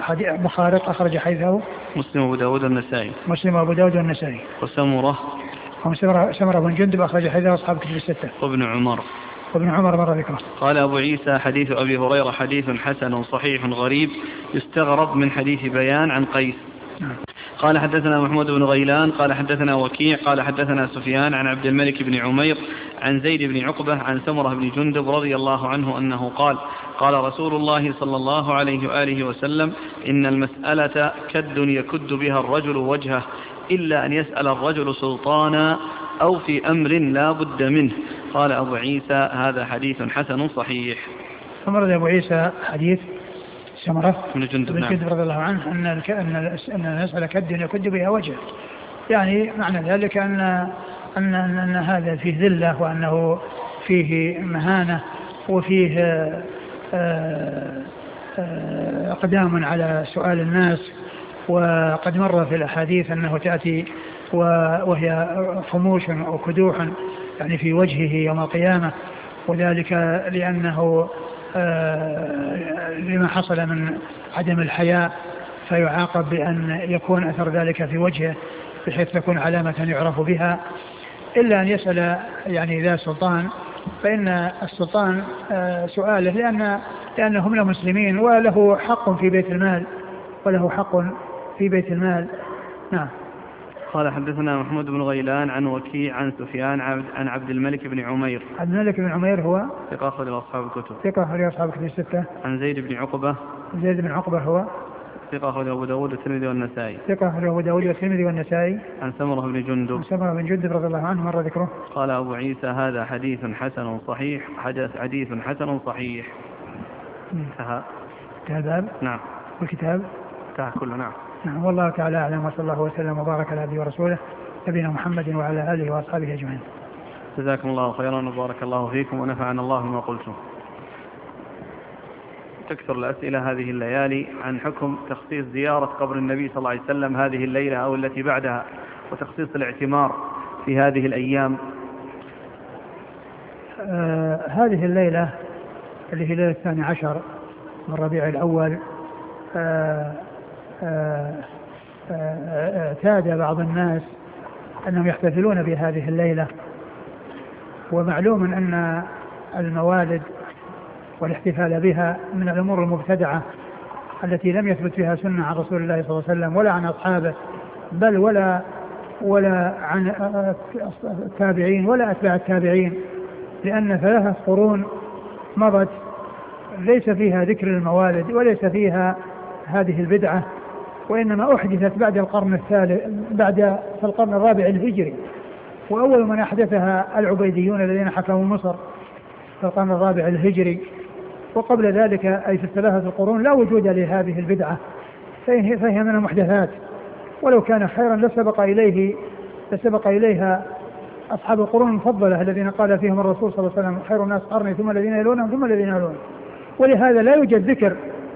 مخارق أخرج حديثه مسلم وأبو داود والنسائي. مسلم وأبو داود والنسائي. وسمرة. وسمرة سمرة بن جندب أخرج حديثه أصحاب الكتب الستة. وابن عمر. وابن عمر مر ذكره. قال أبو عيسى حديث أبي هريرة حديث حسن صحيح غريب يستغرب من حديث بيان عن قيس. نعم. قال حدثنا محمود بن غيلان قال حدثنا وكيع قال حدثنا سفيان عن عبد الملك بن عمير عن زيد بن عقبة عن سمرة بن جندب رضي الله عنه أنه قال قال رسول الله صلى الله عليه وآله وسلم إن المسألة كد يكد بها الرجل وجهه إلا أن يسأل الرجل سلطانا أو في أمر لا بد منه. قال أبو عيسى هذا حديث حسن صحيح. ثم أبو عيسى حديث سمرة بن جندب نعم. رضي الله عنه أن أن المسألة كد يكد بها وجهه، يعني معنى ذلك أن أن أن هذا فيه ذلة وأنه فيه مهانة وفيه أقدام على سؤال الناس. وقد مر في الأحاديث أنه تأتي وهي خموش وكدوح يعني في وجهه يوم القيامة، وذلك لأنه لما حصل من عدم الحياء فيعاقب بأن يكون أثر ذلك في وجهه بحيث تكون علامة يعرف بها، إلا أن يسأل يعني ذا سلطان، فإن السلطان سؤاله لأن لأنهم له مسلمين وله حق في بيت المال وله حق في بيت المال. نعم. قال حدثنا محمود بن غيلان عن وكيع عن سفيان عن عبد الملك بن عمير. عبد الملك بن عمير هو ثقة أخرج أصحاب الكتب. ثقة أخرج أصحاب الكتب الستة. عن زيد بن عقبة. زيد بن عقبة هو ثقة أخرج أبو داود والترمذي والنسائي. ثقة أخرج أبو داود والترمذي والنسائي. عن سمرة بن جندب. عن سمرة بن جندب رضي الله عنه مر ذكره. قال أبو عيسى هذا حديث حسن صحيح حدث حديث حسن صحيح. انتهى. انتهى الباب. نعم. والكتاب. انتهى كله. نعم. نعم. والله تعالى أعلم وصلى الله وسلم وبارك على عبده ورسوله نبينا محمد وعلى آله وأصحابه أجمعين. جزاكم الله خيرا وبارك الله فيكم ونفعنا الله بما قلتم. تكثر الأسئلة هذه الليالي عن حكم تخصيص زيارة قبر النبي صلى الله عليه وسلم هذه الليلة أو التي بعدها، وتخصيص الاعتمار في هذه الأيام. آه هذه الليلة اللي هي ليلة الثاني عشر من ربيع الأول آه اعتاد بعض الناس أنهم يحتفلون بهذه الليلة، ومعلوم أن الموالد والاحتفال بها من الأمور المبتدعة التي لم يثبت فيها سنة عن رسول الله صلى الله عليه وسلم ولا عن أصحابه، بل ولا ولا عن التابعين ولا أتباع التابعين، لأن ثلاثة قرون مضت ليس فيها ذكر الموالد وليس فيها هذه البدعة، وإنما أحدثت بعد القرن الثالث بعد في القرن الرابع الهجري، وأول من أحدثها العبيديون الذين حكموا مصر في القرن الرابع الهجري، وقبل ذلك أي في الثلاثة القرون لا وجود لهذه البدعة، فهي من المحدثات، ولو كان خيرا لسبق إليه لسبق إليها أصحاب القرون المفضلة الذين قال فيهم الرسول صلى الله عليه وسلم خير الناس قرني ثم الذين يلونهم ثم الذين يلونهم. ولهذا لا يوجد ذكر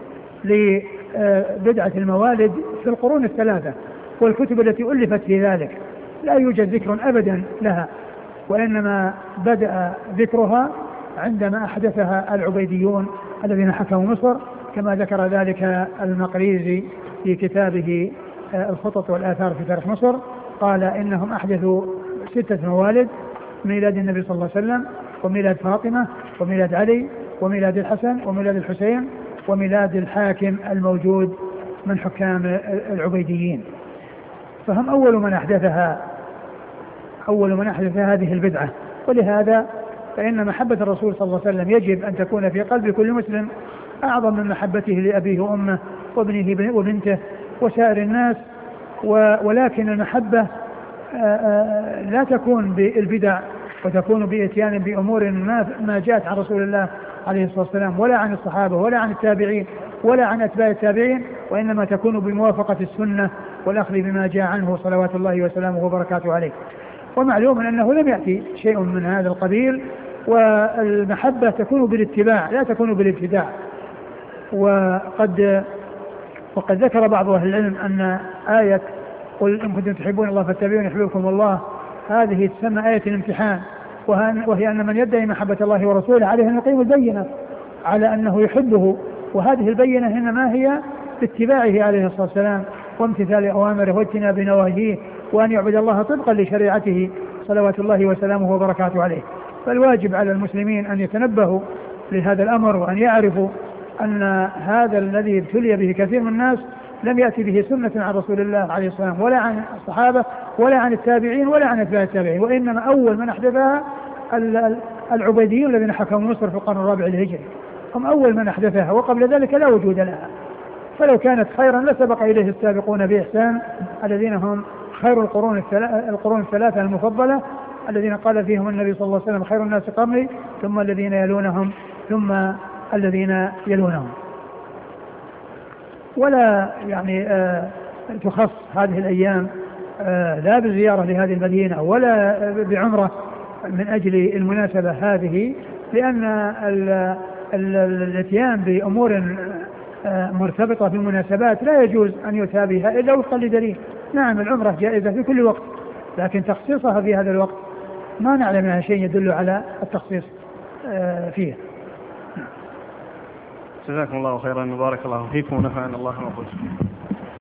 لبدعة الموالد في القرون الثلاثة، والكتب التي ألفت في ذلك لا يوجد ذكر أبدا لها، وإنما بدأ ذكرها عندما أحدثها العبيديون الذين حكموا مصر، كما ذكر ذلك المقريزي في كتابه الخطط والآثار في تاريخ مصر، قال إنهم أحدثوا ستة موالد: ميلاد النبي صلى الله عليه وسلم، وميلاد فاطمة، وميلاد علي، وميلاد الحسن، وميلاد الحسين، وميلاد الحاكم الموجود من حكام العبيديين. فهم أول من أحدثها أول من أحدث هذه البدعة. ولهذا فإن محبة الرسول صلى الله عليه وسلم يجب أن تكون في قلب كل مسلم أعظم من محبته لأبيه وأمه وابنه وبنته وسائر الناس. ولكن المحبة لا تكون بالبدع، وتكون بإتيان بأمور ما جاءت عن رسول الله عليه الصلاة والسلام، ولا عن الصحابة، ولا عن التابعين، ولا عن أتباع التابعين، وإنما تكون بموافقة السنة والأخذ بما جاء عنه صلوات الله وسلامه وبركاته عليه. ومعلوم أنه لم يأتي شيء من هذا القبيل. والمحبة تكون بالاتباع لا تكون بالابتداع. وقد وقد ذكر بعض أهل العلم أن آية قل إن كنتم تحبون الله فاتبعوني يحببكم الله هذه تسمى آية الامتحان، وهي أن من يدعي محبة الله ورسوله عليه أن يقيم البينة على أنه يحبه، وهذه البينة إنما هي باتباعه عليه الصلاة والسلام وامتثال أوامره واجتناب نواهيه، وأن يعبد الله طبقا لشريعته صلوات الله وسلامه وبركاته عليه. فالواجب على المسلمين أن يتنبهوا لهذا الأمر، وأن يعرفوا أن هذا الذي ابتلي به كثير من الناس لم يأتي به سنة عن رسول الله عليه الصلاة والسلام، ولا عن الصحابة، ولا عن التابعين، ولا عن أتباع التابعين، وإنما أول من أحدثها العبيديون الذين حكموا مصر في القرن الرابع الهجري، هم أول من أحدثها، وقبل ذلك لا وجود لها. فلو كانت خيرا لسبق إليه السابقون بإحسان الذين هم خير القرون القرون الثلاثة المفضلة الذين قال فيهم النبي صلى الله عليه وسلم: خير الناس قرني ثم الذين يلونهم ثم الذين يلونهم. ولا يعني آه تخص هذه الأيام آه لا بزيارة لهذه المدينة ولا بعمرة من أجل المناسبة هذه، لأن الاتيان بأمور آه مرتبطة بالمناسبات لا يجوز أن يؤتى بها إلا وفقا لدليل. نعم العمرة جائزة في كل وقت، لكن تخصيصها في هذا الوقت ما نعلم منها شيء يدل على التخصيص آه فيه. جزاكم الله خيرا وبارك الله فيكم ونفعنا الله ما قلتم.